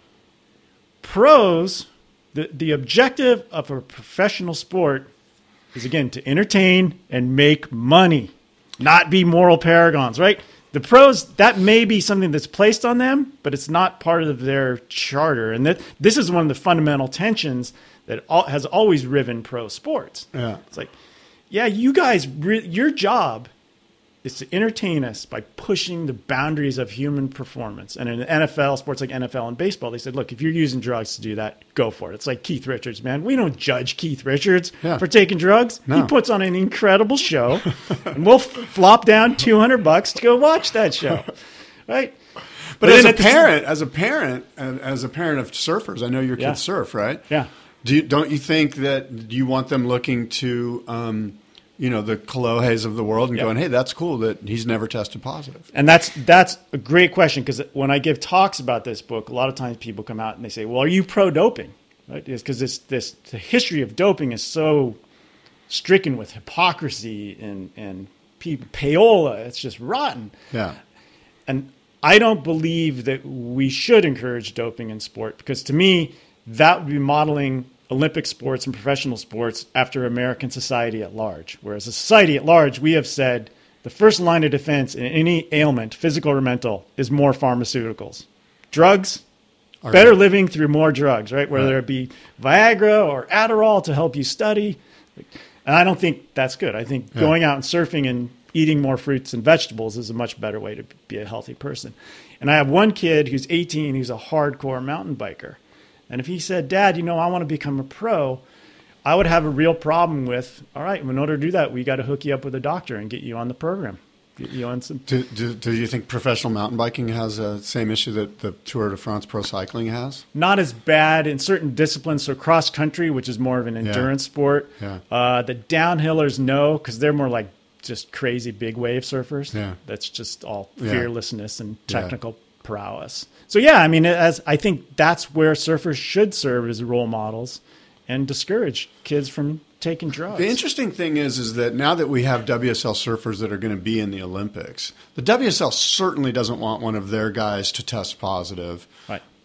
pros, the, the objective of a professional sport is, again, to entertain and make money, not be moral paragons, right? The pros, that may be something that's placed on them, but it's not part of their charter. And that this is one of the fundamental tensions that all, has always riven pro sports. Yeah. It's like, yeah, you guys, re- your job is to entertain us by pushing the boundaries of human performance. And in N F L, sports like N F L and baseball, they said, look, if you're using drugs to do that, go for it. It's like Keith Richards, man. We don't judge Keith Richards yeah. for taking drugs. No. He puts on an incredible show, and we'll f- flop down two hundred bucks to go watch that show, right? But, but as a parent, as a parent, and as a parent of surfers, I know your kids yeah. surf, right? Yeah. Do you, don't you think that you want them looking to um, – you know, the Kolohes of the world and yep. going, hey, that's cool that he's never tested positive. And that's that's a great question because when I give talks about this book, a lot of times people come out and they say, well, are you pro-doping? Right? Because this, this the history of doping is so stricken with hypocrisy and, and payola. It's just rotten. Yeah. And I don't believe that we should encourage doping in sport because to me, that would be modeling Olympic sports and professional sports after American society at large. Whereas a society at large, we have said the first line of defense in any ailment, physical or mental, is more pharmaceuticals. Drugs, Are better good. living through more drugs, right? Whether right. it be Viagra or Adderall to help you study. And I don't think that's good. I think yeah. going out and surfing and eating more fruits and vegetables is a much better way to be a healthy person. And I have one kid who's eighteen, who's a hardcore mountain biker. And if he said, Dad, you know, I want to become a pro, I would have a real problem with, all right, in order to do that, we got to hook you up with a doctor and get you on the program. Get you on some. Do, do, do you think professional mountain biking has the same issue that the Tour de France pro cycling has? Not as bad in certain disciplines. So cross country, which is more of an endurance yeah. sport. Yeah. Uh, the downhillers, no, because they're more like just crazy big wave surfers. Yeah. That's just all fearlessness yeah. and technical yeah. prowess. So yeah, I mean, as I think that's where surfers should serve as role models and discourage kids from taking drugs. The interesting thing is, is that now that we have W S L surfers that are going to be in the Olympics, the W S L certainly doesn't want one of their guys to test positive. Right.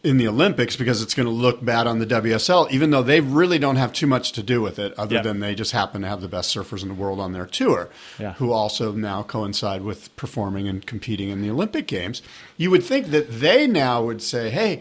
in the Olympics because it's going to look bad on the W S L, even though they really don't have too much to do with it other yeah. than they just happen to have the best surfers in the world on their tour, yeah. who also now coincide with performing and competing in the Olympic Games. You would think that they now would say, hey,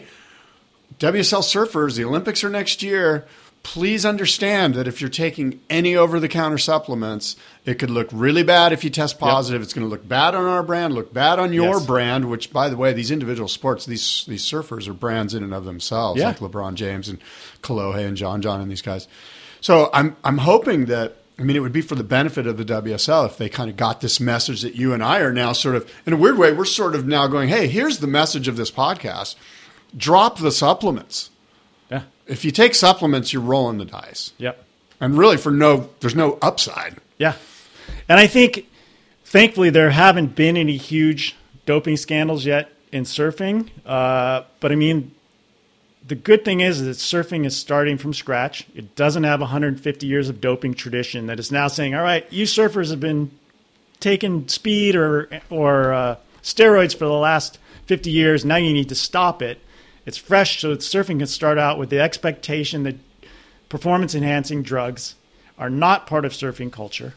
W S L surfers, the Olympics are next year. Please understand that if you're taking any over-the-counter supplements, it could look really bad if you test positive. Yep. It's going to look bad on our brand, look bad on your yes. brand, which, by the way, these individual sports, these these surfers are brands in and of themselves, yeah. like LeBron James and Kolohe and John John and these guys. So I'm I'm hoping that, I mean, it would be for the benefit of the W S L if they kind of got this message that you and I are now sort of, in a weird way, we're sort of now going, hey, here's the message of this podcast. Drop the supplements. Yeah. If you take supplements, you're rolling the dice. Yep. And really for no, there's no upside. Yeah. And I think, thankfully, there haven't been any huge doping scandals yet in surfing. Uh, but I mean, the good thing is that surfing is starting from scratch. It doesn't have one hundred fifty years of doping tradition that is now saying, all right, you surfers have been taking speed or, or uh, steroids for the last fifty years. Now you need to stop it. It's fresh, so surfing can start out with the expectation that performance-enhancing drugs are not part of surfing culture,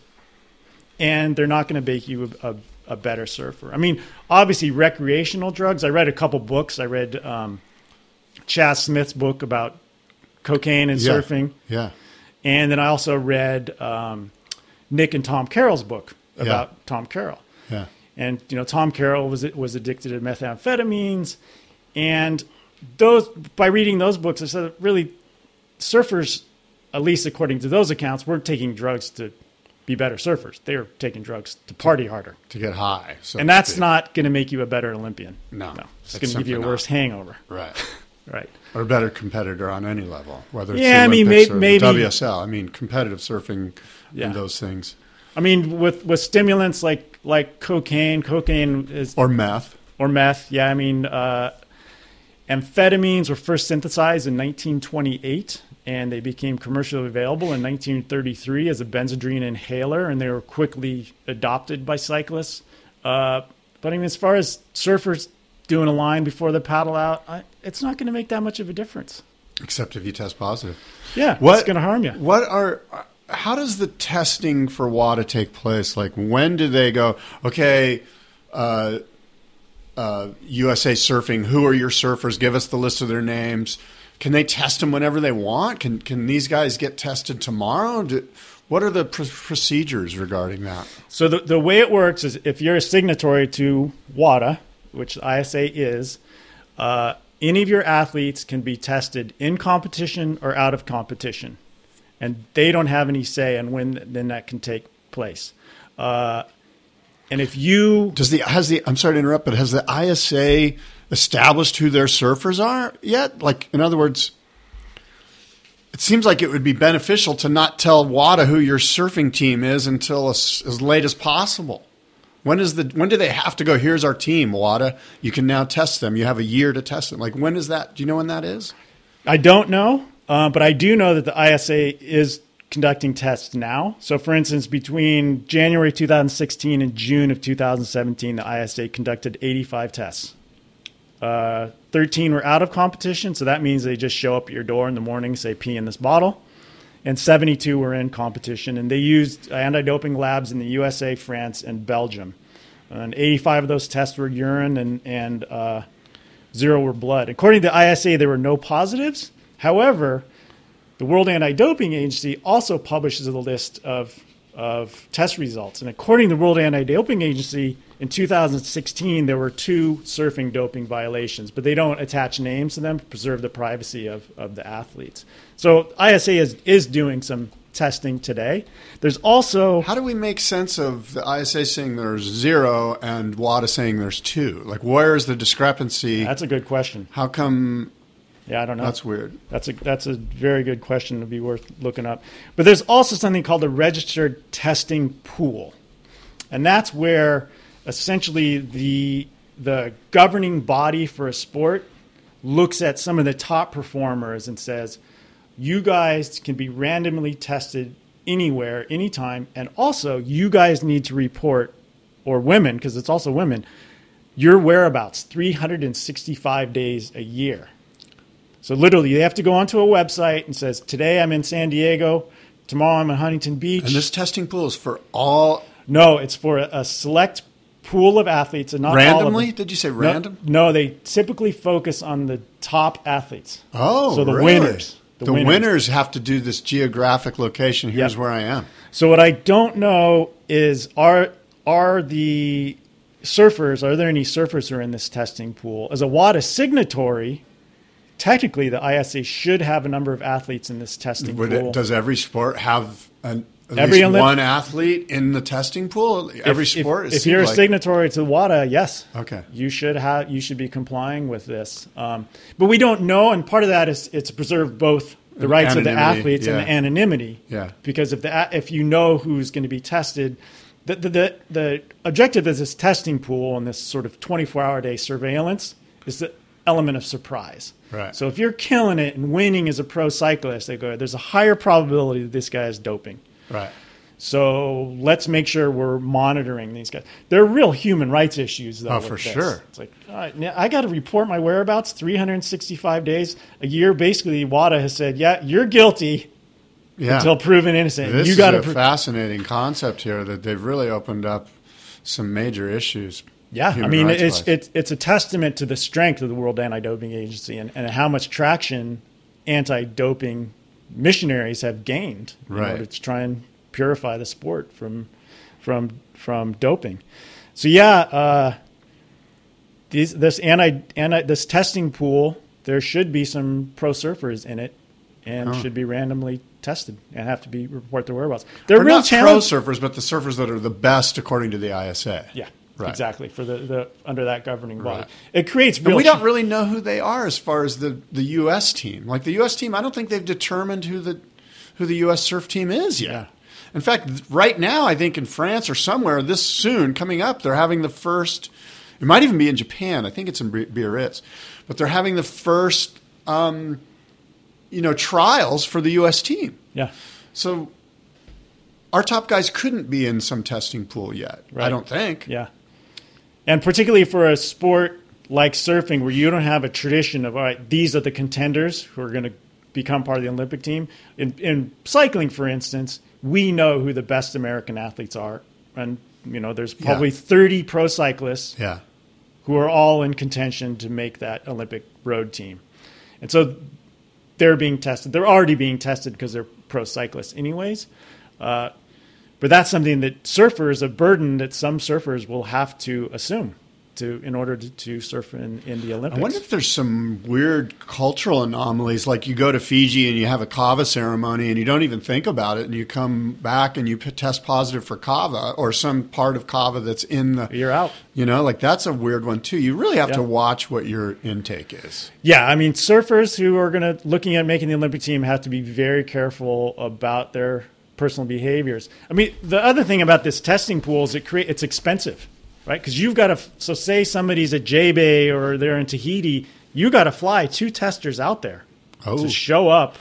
and they're not going to make you a, a, a better surfer. I mean, obviously, recreational drugs. I read a couple books. I read um, Chas Smith's book about cocaine and yeah. surfing. Yeah. And then I also read um, Nick and Tom Carroll's book about yeah. Tom Carroll. Yeah. And, you know, Tom Carroll was was addicted to methamphetamines, and those by reading those books, I said really surfers, at least according to those accounts, weren't taking drugs to be better surfers. They were taking drugs to party harder. To get high. So and that's not going to make you a better Olympian. No. no. It's going to give you a not. worse hangover. Right. right. Or a better competitor on any level, whether it's yeah, the I mean, Olympics may, or maybe, the W S L. I mean, competitive surfing yeah. and those things. I mean, with, with stimulants like, like cocaine, cocaine is... Or meth. Or meth, yeah. I mean... Uh, Amphetamines were first synthesized in nineteen twenty-eight, and they became commercially available in nineteen thirty-three as a Benzedrine inhaler, and they were quickly adopted by cyclists. Uh, but I mean, as far as surfers doing a line before they paddle out, I, it's not going to make that much of a difference. Except if you test positive. Yeah, what, it's going to harm you. What are... How does the testing for WADA take place? Like, when do they go, okay... Uh, Uh, U S A Surfing, who are your surfers? Give us the list of their names. Can they test them whenever they want? Can can these guys get tested tomorrow? Do, what are the pr- procedures regarding that? So the, the way it works is if you're a signatory to WADA, which I S A is, uh, any of your athletes can be tested in competition or out of competition. And they don't have any say on when then that can take place. Uh And if you does the has the I'm sorry to interrupt, but has the I S A established who their surfers are yet? Like, in other words, it seems like it would be beneficial to not tell WADA who your surfing team is until as, as late as possible. When is the when do they have to go? Here's our team, WADA. You can now test them. You have a year to test them. Like, when is that? Do you know when that is? I don't know, uh, but I do know that the I S A is conducting tests now. So, for instance, between January two thousand sixteen and June of two thousand seventeen, the I S A conducted eighty-five tests. Uh, thirteen were out of competition, so that means they just show up at your door in the morning, say, pee in this bottle. And seventy-two were in competition, and they used anti-doping labs in the U S A, France, and Belgium. And eighty-five of those tests were urine, and, and uh, zero were blood. According to the I S A, there were no positives. However, the World Anti-Doping Agency also publishes a list of, of test results. And according to the World Anti-Doping Agency, in two thousand sixteen, there were two surfing doping violations, but they don't attach names to them to preserve the privacy of, of the athletes. So I S A is, is doing some testing today. There's also... How do we make sense of the I S A saying there's zero and WADA saying there's two? Like, where is the discrepancy? That's a good question. How come... Yeah, I don't know. That's weird. That's a that's a very good question to be worth looking up. But there's also something called the registered testing pool. And that's where essentially the the governing body for a sport looks at some of the top performers and says, you guys can be randomly tested anywhere, anytime, and also you guys need to report, or women, because it's also women, your whereabouts three hundred sixty-five days a year. So literally, they have to go onto a website and says, today I'm in San Diego, tomorrow I'm in Huntington Beach. And this testing pool is for all... No, it's for a, a select pool of athletes and not randomly? all of them. Did you say random? No, no, they typically focus on the top athletes. Oh, so the really? winners. The, the winners. winners have to do this geographic location. Here's yep. where I am. So what I don't know is are are the surfers, are there any surfers who are in this testing pool? As a WADA signatory, technically the I S A should have a number of athletes in this testing Would pool. It, does every sport have an, at every least Olymp- one athlete in the testing pool? Every if, sport? If, if you're like- a signatory to WADA, yes. Okay. You should have. You should be complying with this. Um, but we don't know, and part of that is it's to preserve both the rights of the athletes yeah. and the anonymity. Yeah. Because if the if you know who's going to be tested, the the the, the objective of this testing pool and this sort of twenty-four hour day surveillance is the element of surprise. Right. So if you're killing it and winning as a pro cyclist, they go, there's a higher probability that this guy is doping. Right. So let's make sure we're monitoring these guys. There are real human rights issues, though. Oh, with for this. sure. It's like, all right, now I got to report my whereabouts three hundred sixty-five days a year. Basically, WADA has said, yeah, you're guilty yeah. until proven innocent. This you is gotta a pro- fascinating concept here that they've really opened up some major issues. Yeah, I mean, it's, it's it's a testament to the strength of the World Anti-Doping Agency and, and how much traction anti-doping missionaries have gained in right. order to try and purify the sport from from from doping. So yeah, uh, these this anti anti this testing pool, there should be some pro surfers in it, and oh. should be randomly tested and have to be report their whereabouts. They're or real not challenge- pro surfers, but the surfers that are the best according to the I S A. Yeah. Right. Exactly, for the, the under that governing body. Right. It creates real and we don't ch- really know who they are as far as the, the U S team. Like the U S team, I don't think they've determined who the who the U S surf team is yet. Yeah. In fact, right now, I think in France or somewhere this soon coming up, they're having the first. It might even be in Japan. I think it's in Biarritz, but they're having the first, um, you know, trials for the U S team. Yeah. So our top guys couldn't be in some testing pool yet. Right. I don't think. Yeah. And particularly for a sport like surfing where you don't have a tradition of, all right, these are the contenders who are going to become part of the Olympic team. In, in cycling, for instance, we know who the best American athletes are. And, you know, there's probably yeah. thirty pro cyclists yeah. who are all in contention to make that Olympic road team. And so they're being tested. They're already being tested because they're pro cyclists anyways. Uh, But that's something that surfers, a burden that some surfers will have to assume to in order to, to surf in, in the Olympics. I wonder if there's some weird cultural anomalies, like you go to Fiji and you have a kava ceremony and you don't even think about it, and you come back and you p- test positive for kava or some part of kava that's in the... You're out. You know, like that's a weird one too. You really have yeah. to watch what your intake is. Yeah, I mean, surfers who are going to looking at making the Olympic team have to be very careful about their personal behaviors. I mean, the other thing about this testing pool is it create it's expensive, right? Because you've got to, so say somebody's at J-Bay or they're in Tahiti, you got to fly two testers out there oh. to show up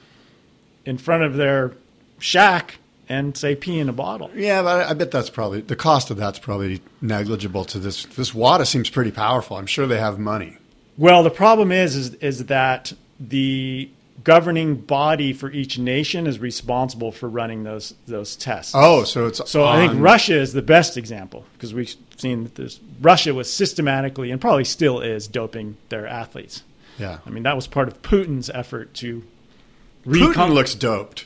in front of their shack and say pee in a bottle. Yeah, but I bet that's probably, the cost of that's probably negligible to this. This WADA seems pretty powerful. I'm sure they have money. Well, the problem is, is, is that the governing body for each nation is responsible for running those those tests. Oh, so it's so on. I think Russia is the best example because we've seen that this Russia was systematically and probably still is doping their athletes. Yeah, I mean that was part of Putin's effort to. Putin recon- looks doped.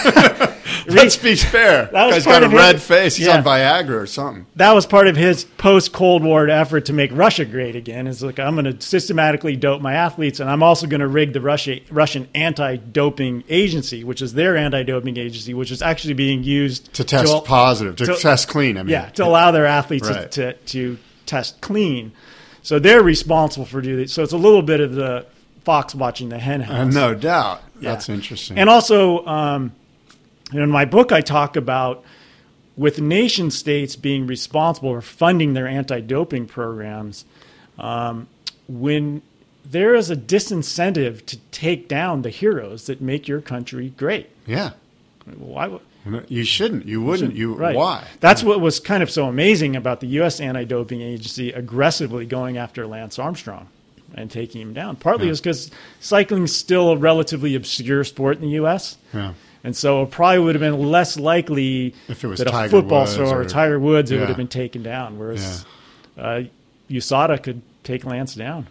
Let's be fair. That was Guy's part got a of red his, face. He's yeah. on Viagra or something. That was part of his post-Cold War effort to make Russia great again. Is like, I'm going to systematically dope my athletes, and I'm also going to rig the Russia, Russian anti-doping agency, which is their anti-doping agency, which is actually being used to test to, positive, to, to test clean. I mean, yeah, to allow their athletes right. to, to to test clean. So they're responsible for doing it. So it's a little bit of the fox watching the hen house. Uh, no doubt. Yeah. That's interesting. And also, um, in my book, I talk about with nation states being responsible for funding their anti-doping programs, um, when there is a disincentive to take down the heroes that make your country great. Yeah. Why would... You shouldn't. You wouldn't. You right. Why? That's what was kind of so amazing about the U S anti-doping agency aggressively going after Lance Armstrong. and taking him down. Partly Yeah. is because cycling's still a relatively obscure sport in the U S. Yeah. And so it probably would have been less likely If it was that a Tiger football Woods star or, or- Tiger Woods it Yeah. would have been taken down, whereas uh, U S A D A could take Lance down.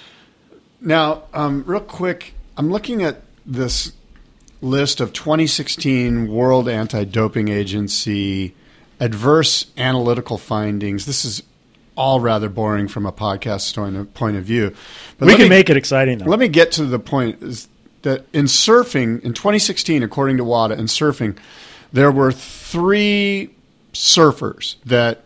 Now, um, real quick, I'm looking at this list of twenty sixteen World Anti-Doping Agency adverse analytical findings. This is all rather boring from a podcast point of view. But We let can me- make it exciting, though. Let me get to the point is that in surfing, in twenty sixteen, according to WADA, in surfing, there were three surfers that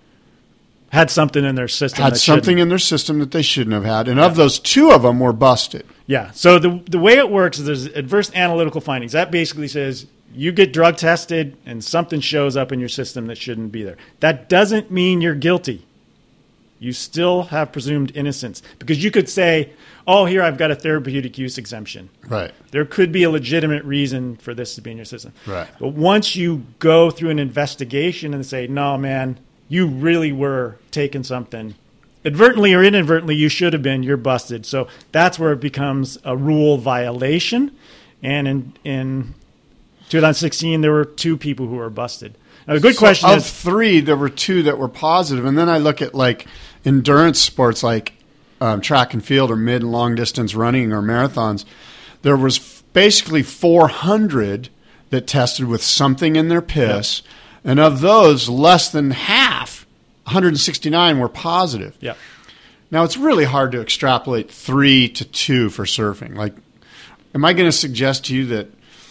Had something in their system. had that something shouldn't. in their system that they shouldn't have had. And of those, two of them were busted. Yeah. So the the way it works is there's adverse analytical findings. That basically says you get drug tested and something shows up in your system that shouldn't be there. That doesn't mean you're guilty. You still have presumed innocence because you could say, oh, here I've got a therapeutic use exemption. Right. There could be a legitimate reason for this to be in your system. Right. But once you go through an investigation and say, no, man, you really were taking something, advertently or inadvertently, you should have been, you're busted. So that's where it becomes a rule violation. And in, in twenty sixteen, there were two people who were busted. Now, the good So question of is, three, there were two that were positive. And then I look at like endurance sports like um, track and field or mid and long distance running or marathons. There was f- basically four hundred that tested with something in their piss. Yeah. And of those, less than half, one hundred sixty-nine, were positive. yeah, Now, it's really hard to extrapolate three to two for surfing. Like, am I going to suggest to you that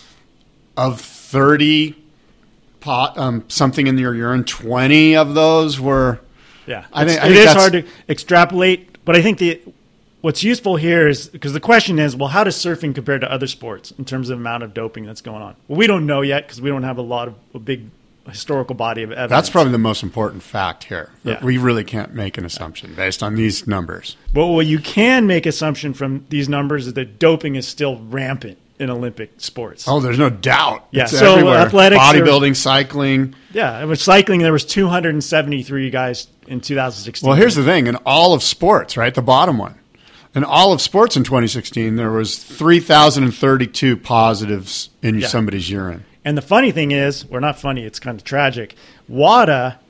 of thirty pot, um, something in your urine, twenty of those were? yeah. I It's- think- I it think is that's- hard to extrapolate, but I think the what's useful here is because the question is, well, how does surfing compare to other sports in terms of amount of doping that's going on? Well, we don't know yet because we don't have a lot of a big historical body of evidence. That's probably the most important fact here. That Yeah. We really can't make an assumption based on these numbers. But what you can make assumption from these numbers is that doping is still rampant in Olympic sports. Oh, there's no doubt. Yeah, It's so everywhere. athletics are- Bodybuilding, cycling. Yeah, with cycling, there was two hundred seventy-three guys in two thousand sixteen. Well, here's the thing. In all of sports, right, the bottom one, in all of sports in twenty sixteen, there was three thousand thirty-two positives in Yeah. somebody's urine. And the funny thing is, or not funny, it's kind of tragic. WADA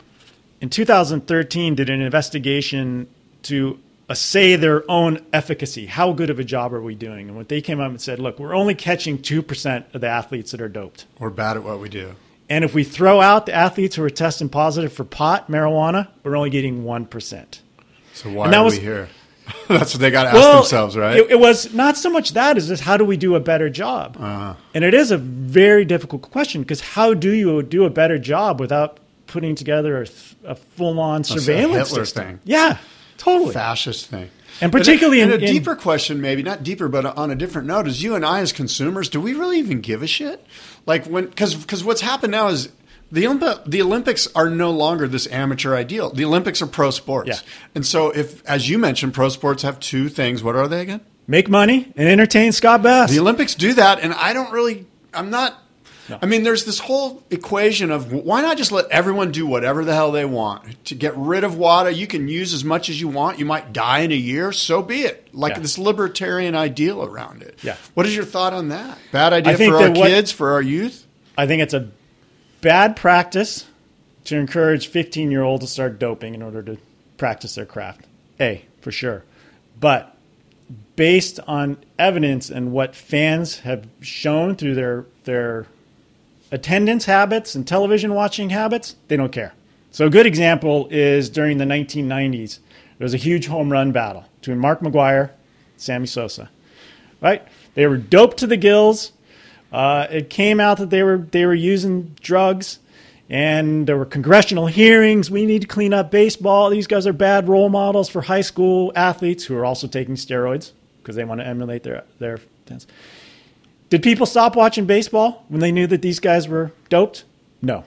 in two thousand thirteen did an investigation to assay their own efficacy. How good of a job are we doing? And what they came up and said, look, we're only catching two percent of the athletes that are doped. We're bad at what we do. And if we throw out the athletes who are testing positive for pot, marijuana, we're only getting one percent. So why And that are was- we here? That's what they got to ask themselves, right? It, it was not so much that as just how do we do a better job? Uh-huh. And it is a very difficult question because how do you do a better job without putting together a, th- a full-on a surveillance Hitler system? thing. Yeah, totally. Fascist thing. And particularly and a, in- and a in- deeper question, maybe not deeper, but on a different note, is you and I as consumers, do we really even give a shit? Like when, because because what's happened now is the Olymp- the Olympics are no longer this amateur ideal. The Olympics are pro sports, Yeah. and so if, as you mentioned, pro sports have two things. What are they again? Make money and entertain Scott Bass. The Olympics do that, and I don't really. I'm not. No. I mean, there's this whole equation of why not just let everyone do whatever the hell they want? To get rid of WADA, you can use as much as you want. You might die in a year, so be it. Like Yeah. this libertarian ideal around it. Yeah. What is your thought on that? Bad idea I think for our that what- kids, for our youth? I think it's a bad practice to encourage fifteen-year-olds to start doping in order to practice their craft. A, for sure. But based on evidence and what fans have shown through their their attendance habits and television watching habits, they don't care. So a good example is during the nineteen nineties, there was a huge home run battle between Mark McGwire and Sammy Sosa. Right? They were doped to the gills. Uh, it came out that they were they were using drugs, and there were congressional hearings. We need to clean up baseball. These guys are bad role models for high school athletes who are also taking steroids because they want to emulate their their dance. Did people stop watching baseball when they knew that these guys were doped? No.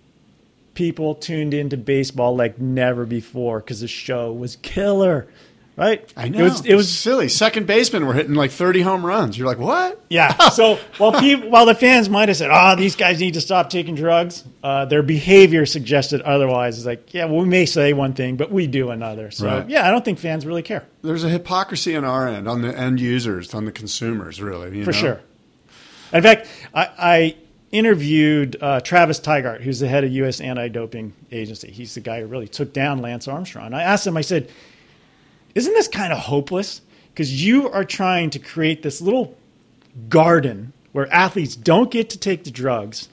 People tuned into baseball like never before because the show was killer. right? I know. It was, it was silly. Second basemen were hitting like thirty home runs. You're like, what? Yeah. So while people, while the fans might have said, "Oh, these guys need to stop taking drugs," uh, their behavior suggested otherwise. It's like, yeah, well, we may say one thing, but we do another. So Right. yeah, I don't think fans really care. There's a hypocrisy on our end, on the end users, on the consumers, really. You For know? sure. In fact, I, I interviewed uh, Travis Tygart, who's the head of U S Anti-Doping Agency. He's the guy who really took down Lance Armstrong. I asked him, I said, isn't this kind of hopeless? Because you are trying to create this little garden where athletes don't get to take the drugs,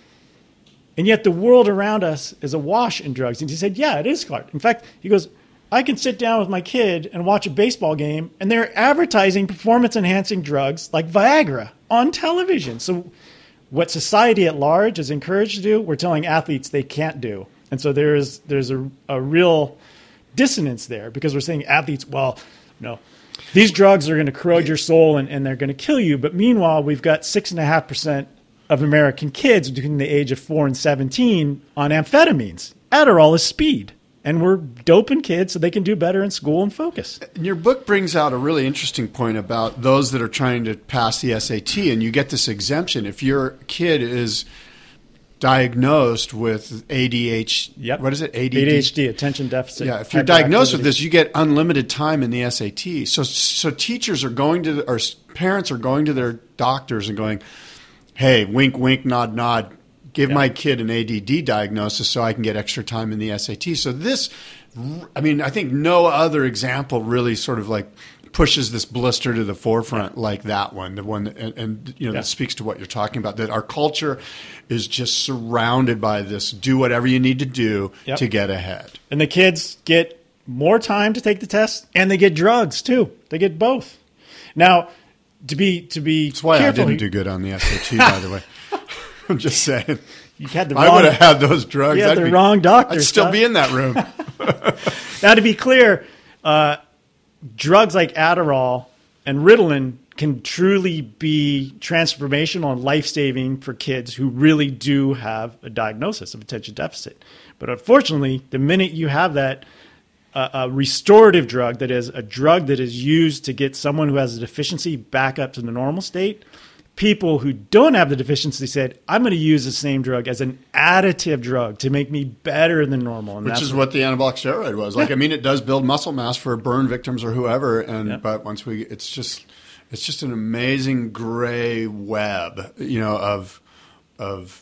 and yet the world around us is awash in drugs. And he said, yeah, it is hard. In fact, he goes, I can sit down with my kid and watch a baseball game, and they're advertising performance-enhancing drugs like Viagra on television. So what society at large is encouraged to do, we're telling athletes they can't do. And so there's there's a, a real dissonance there, because we're saying athletes, well, no, these drugs are going to corrode your soul and, and they're going to kill you. But meanwhile, we've got six and a half percent of American kids between the age of four and seventeen on amphetamines. Adderall is speed. And we're doping kids so they can do better in school and focus. And your book brings out a really interesting point about those that are trying to pass the S A T, and you get this exemption. If your kid is diagnosed with A D H D, Yep. what is it? A D D? A D H D, attention deficit. Yeah, if you're diagnosed with hyperactivity. this, you get unlimited time in the S A T. So, so teachers are going to, or parents are going to their doctors and going, "Hey, wink, wink, nod, nod. Give Yeah. my kid an A D D diagnosis so I can get extra time in the S A T." So this, I mean, I think no other example really sort of like pushes this blister to the forefront like that one, the one that, and, and you know Yeah. that speaks to what you're talking about. That our culture is just surrounded by this: do whatever you need to do Yep. to get ahead. And the kids get more time to take the test, and they get drugs too. They get both. Now, to be to be That's why careful, I didn't do good on the S A T, by the way. I'm just saying. you had the I wrong. would have had those drugs. You had I'd the be- wrong doctor, I'd still Scott. be in that room. Now, to be clear, uh, drugs like Adderall and Ritalin can truly be transformational and life-saving for kids who really do have a diagnosis of attention deficit. But unfortunately, the minute you have that uh, a restorative drug, that is a drug that is used to get someone who has a deficiency back up to the normal state, people who don't have the deficiency said, I'm going to use the same drug as an additive drug to make me better than normal. And Which that's is what the anabolic steroid was. Like, Yeah. I mean, it does build muscle mass for burn victims or whoever. And Yeah. but once we, it's just, it's just an amazing gray web, you know, of, of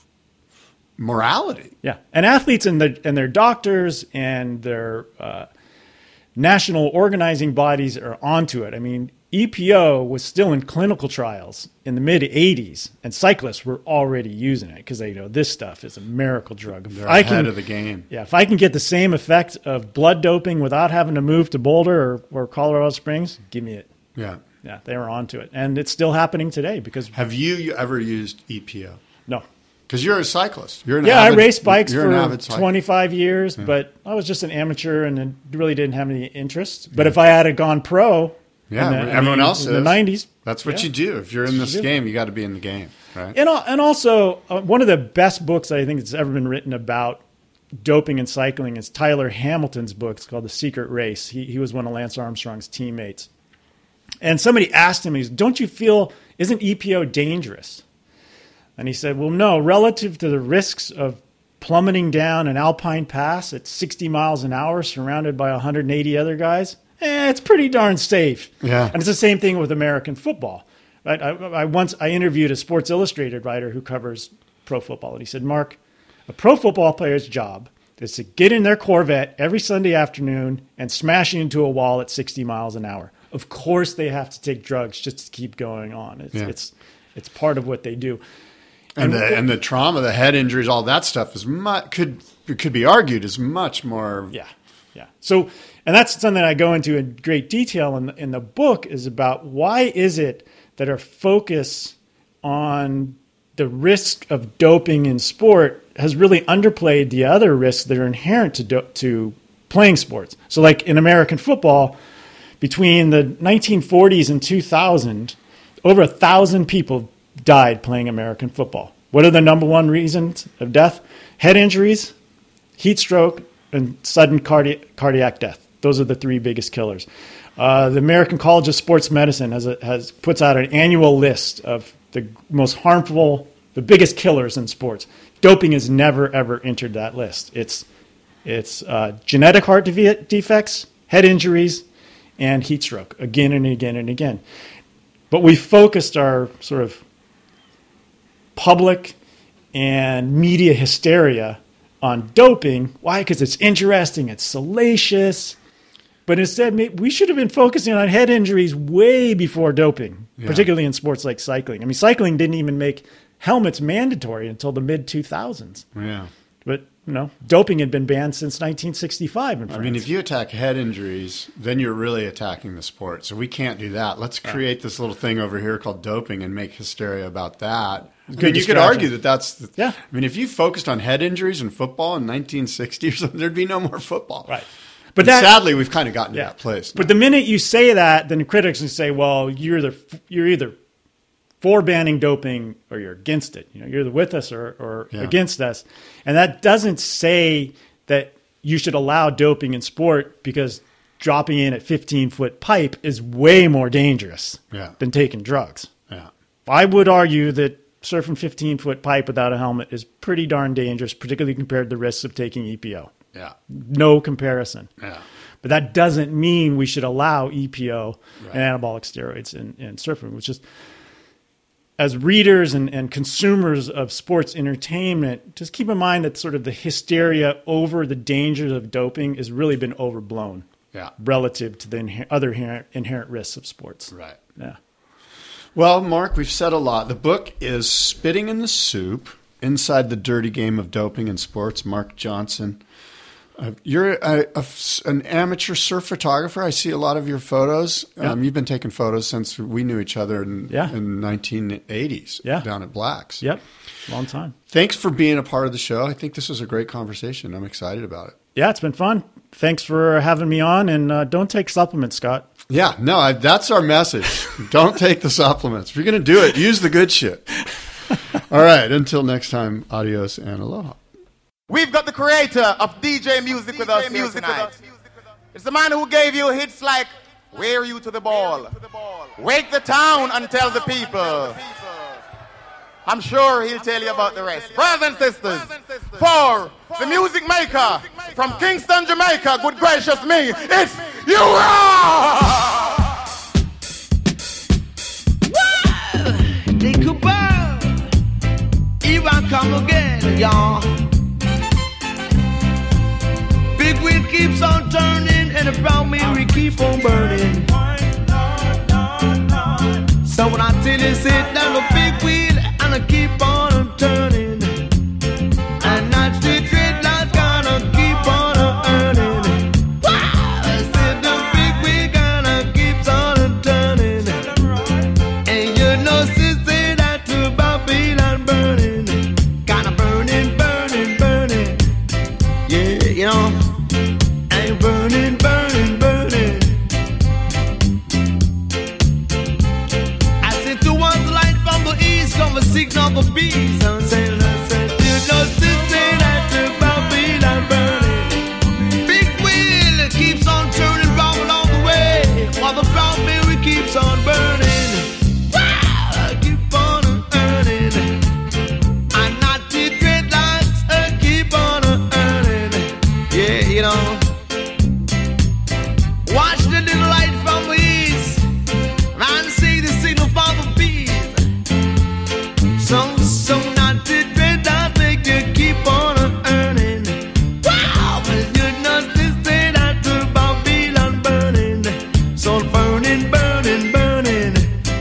morality. Yeah, and athletes and their and their doctors and their uh, national organizing bodies are onto it. I mean, E P O was still in clinical trials in the mid eighties, and cyclists were already using it because they know this stuff is a miracle drug. If They're I ahead can, of the game. yeah, if I can get the same effect of blood doping without having to move to Boulder or, or Colorado Springs, give me it. Yeah. Yeah, they were onto it, and it's still happening today because Have you ever used E P O? no. Because you're a cyclist. You're an Yeah, avid, I raced bikes you're an for avid cyclist. twenty-five years, but I was just an amateur and really didn't have any interest. But if I had gone pro, Yeah, in the, everyone in the, else in the is. nineties, That's what yeah. you do. If you're in That's this what you do. game, you got to be in the game, right? And, al- and also, uh, one of the best books I think that's ever been written about doping and cycling is Tyler Hamilton's book. It's called The Secret Race. He, he was one of Lance Armstrong's teammates. And somebody asked him, he's, don't you feel, isn't E P O dangerous? And he said, well, no, relative to the risks of plummeting down an alpine pass at sixty miles an hour surrounded by one hundred eighty other guys, eh, it's pretty darn safe. Yeah. And it's the same thing with American football. Right? I, I once I interviewed a Sports Illustrated writer who covers pro football, and he said, Mark, a pro football player's job is to get in their Corvette every Sunday afternoon and smash into a wall at sixty miles an hour. Of course they have to take drugs just to keep going on. It's Yeah. it's it's part of what they do. And And- the and the trauma, the head injuries, all that stuff is much could it could be argued is much more. Yeah, yeah. So, and that's something I go into in great detail in the, in the book is about why is it that our focus on the risk of doping in sport has really underplayed the other risks that are inherent to do, to playing sports. So, like in American football, between the nineteen forties and two thousand, over a thousand people died playing American football. What are the number one reasons of death? Head injuries, heat stroke, and sudden cardi- cardiac death. Those are the three biggest killers. Uh, the American College of Sports Medicine has a, has puts out an annual list of the most harmful, the biggest killers in sports. Doping has never ever entered that list. It's it's uh, genetic heart de- defects, head injuries, and heat stroke again and again and again. But we focused our sort of public and media hysteria on doping. Why? Because it's interesting, it's salacious. But instead, we should have been focusing on head injuries way before doping, yeah. particularly in sports like cycling. I mean, cycling didn't even make helmets mandatory until the mid two thousands. Yeah. But, you know, doping had been banned since nineteen sixty-five in France. I mean, if you attack head injuries, then you're really attacking the sport. So we can't do that. Let's create this little thing over here called doping and make hysteria about that. I mean, you could argue that that's the, yeah. I mean, if you focused on head injuries in football in nineteen sixty or something, there'd be no more football. Right. But that, sadly, we've kind of gotten yeah. to that place. But the minute you say that, then the critics will say, well, you're either, you're either for banning doping or you're against it. You know, you're either with us or, or yeah. against us. And that doesn't say that you should allow doping in sport, because dropping in at fifteen-foot pipe is way more dangerous yeah. than taking drugs. Yeah. I would argue that surfing fifteen-foot pipe without a helmet is pretty darn dangerous, particularly compared to the risks of taking E P O. Yeah. No comparison. Yeah. But that doesn't mean we should allow E P O right. and anabolic steroids in, in surfing, which is, as readers and, and consumers of sports entertainment, just keep in mind that sort of the hysteria over the dangers of doping has really been overblown yeah. relative to the inher- other inherent, inherent risks of sports. Right. Yeah. Well, Mark, we've said a lot. The book is Spitting in the Soup, Inside the Dirty Game of Doping in Sports. Mark Johnson. Uh, you're a, a, an amateur surf photographer. I see a lot of your photos. Yeah. Um, you've been taking photos since we knew each other in, yeah. in nineteen eighties yeah. down at Black's. Yep, long time. Thanks for being a part of the show. I think this was a great conversation. I'm excited about it. Yeah, it's been fun. Thanks for having me on, and uh, don't take supplements, Scott. Yeah, no, I, that's our message. Don't take the supplements. If you're going to do it, use the good shit. All right, until next time, adios and aloha. We've got the creator of D J Music with us here tonight. It's the man who gave you hits like Wear You to the Ball, Wake the Town and Tell the People. I'm sure he'll tell you about the rest. Brothers and sisters, for the music maker from Kingston, Jamaica, good gracious me, it's you. They could burn, even come again, y'all. Big wheel keeps on turning, and around me we keep on burning. So when I tell you sit down the big wheel, and I keep on turning, and not the dreadlocks gonna keep on earning. Wow! I said the big wheel gonna keeps on turning, and you know sister that the Babylon burning, kinda burning, burning, burning. Yeah, you know. Burning, burning, burning. I said to one light from the east, come a signal for peace. I'm saying, I said, you know, sister, that the Babylon burning. Big wheel keeps on turning round along the way, while the brown berry keeps on burning. Wow, I keep on earning. I'm not the dreadlocks, I keep on earning. Yeah, you know. Watch the little light from the east, and see the signal for the bees. So, so not to dread that make you keep on earning. Wow, but you're not to say that the Babylon burning. So burning, burning, burning.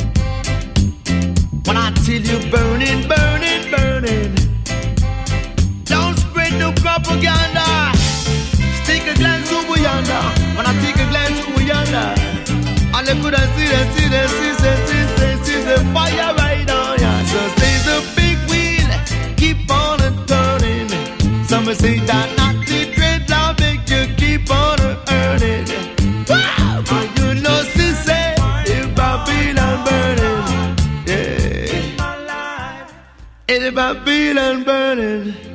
When I tell you burning, burning, burning. Don't spread no propaganda. Stick a glance over yonder. When I take a glance over yonder, all I could see, see, see, see, see, see, see the fire right on ya. So say the big wheel, keep on turning. Some say that not the dreadlock make you keep on earning. Wow, but you know, sis, say if Babylon burning, yeah, it's Babylon burning.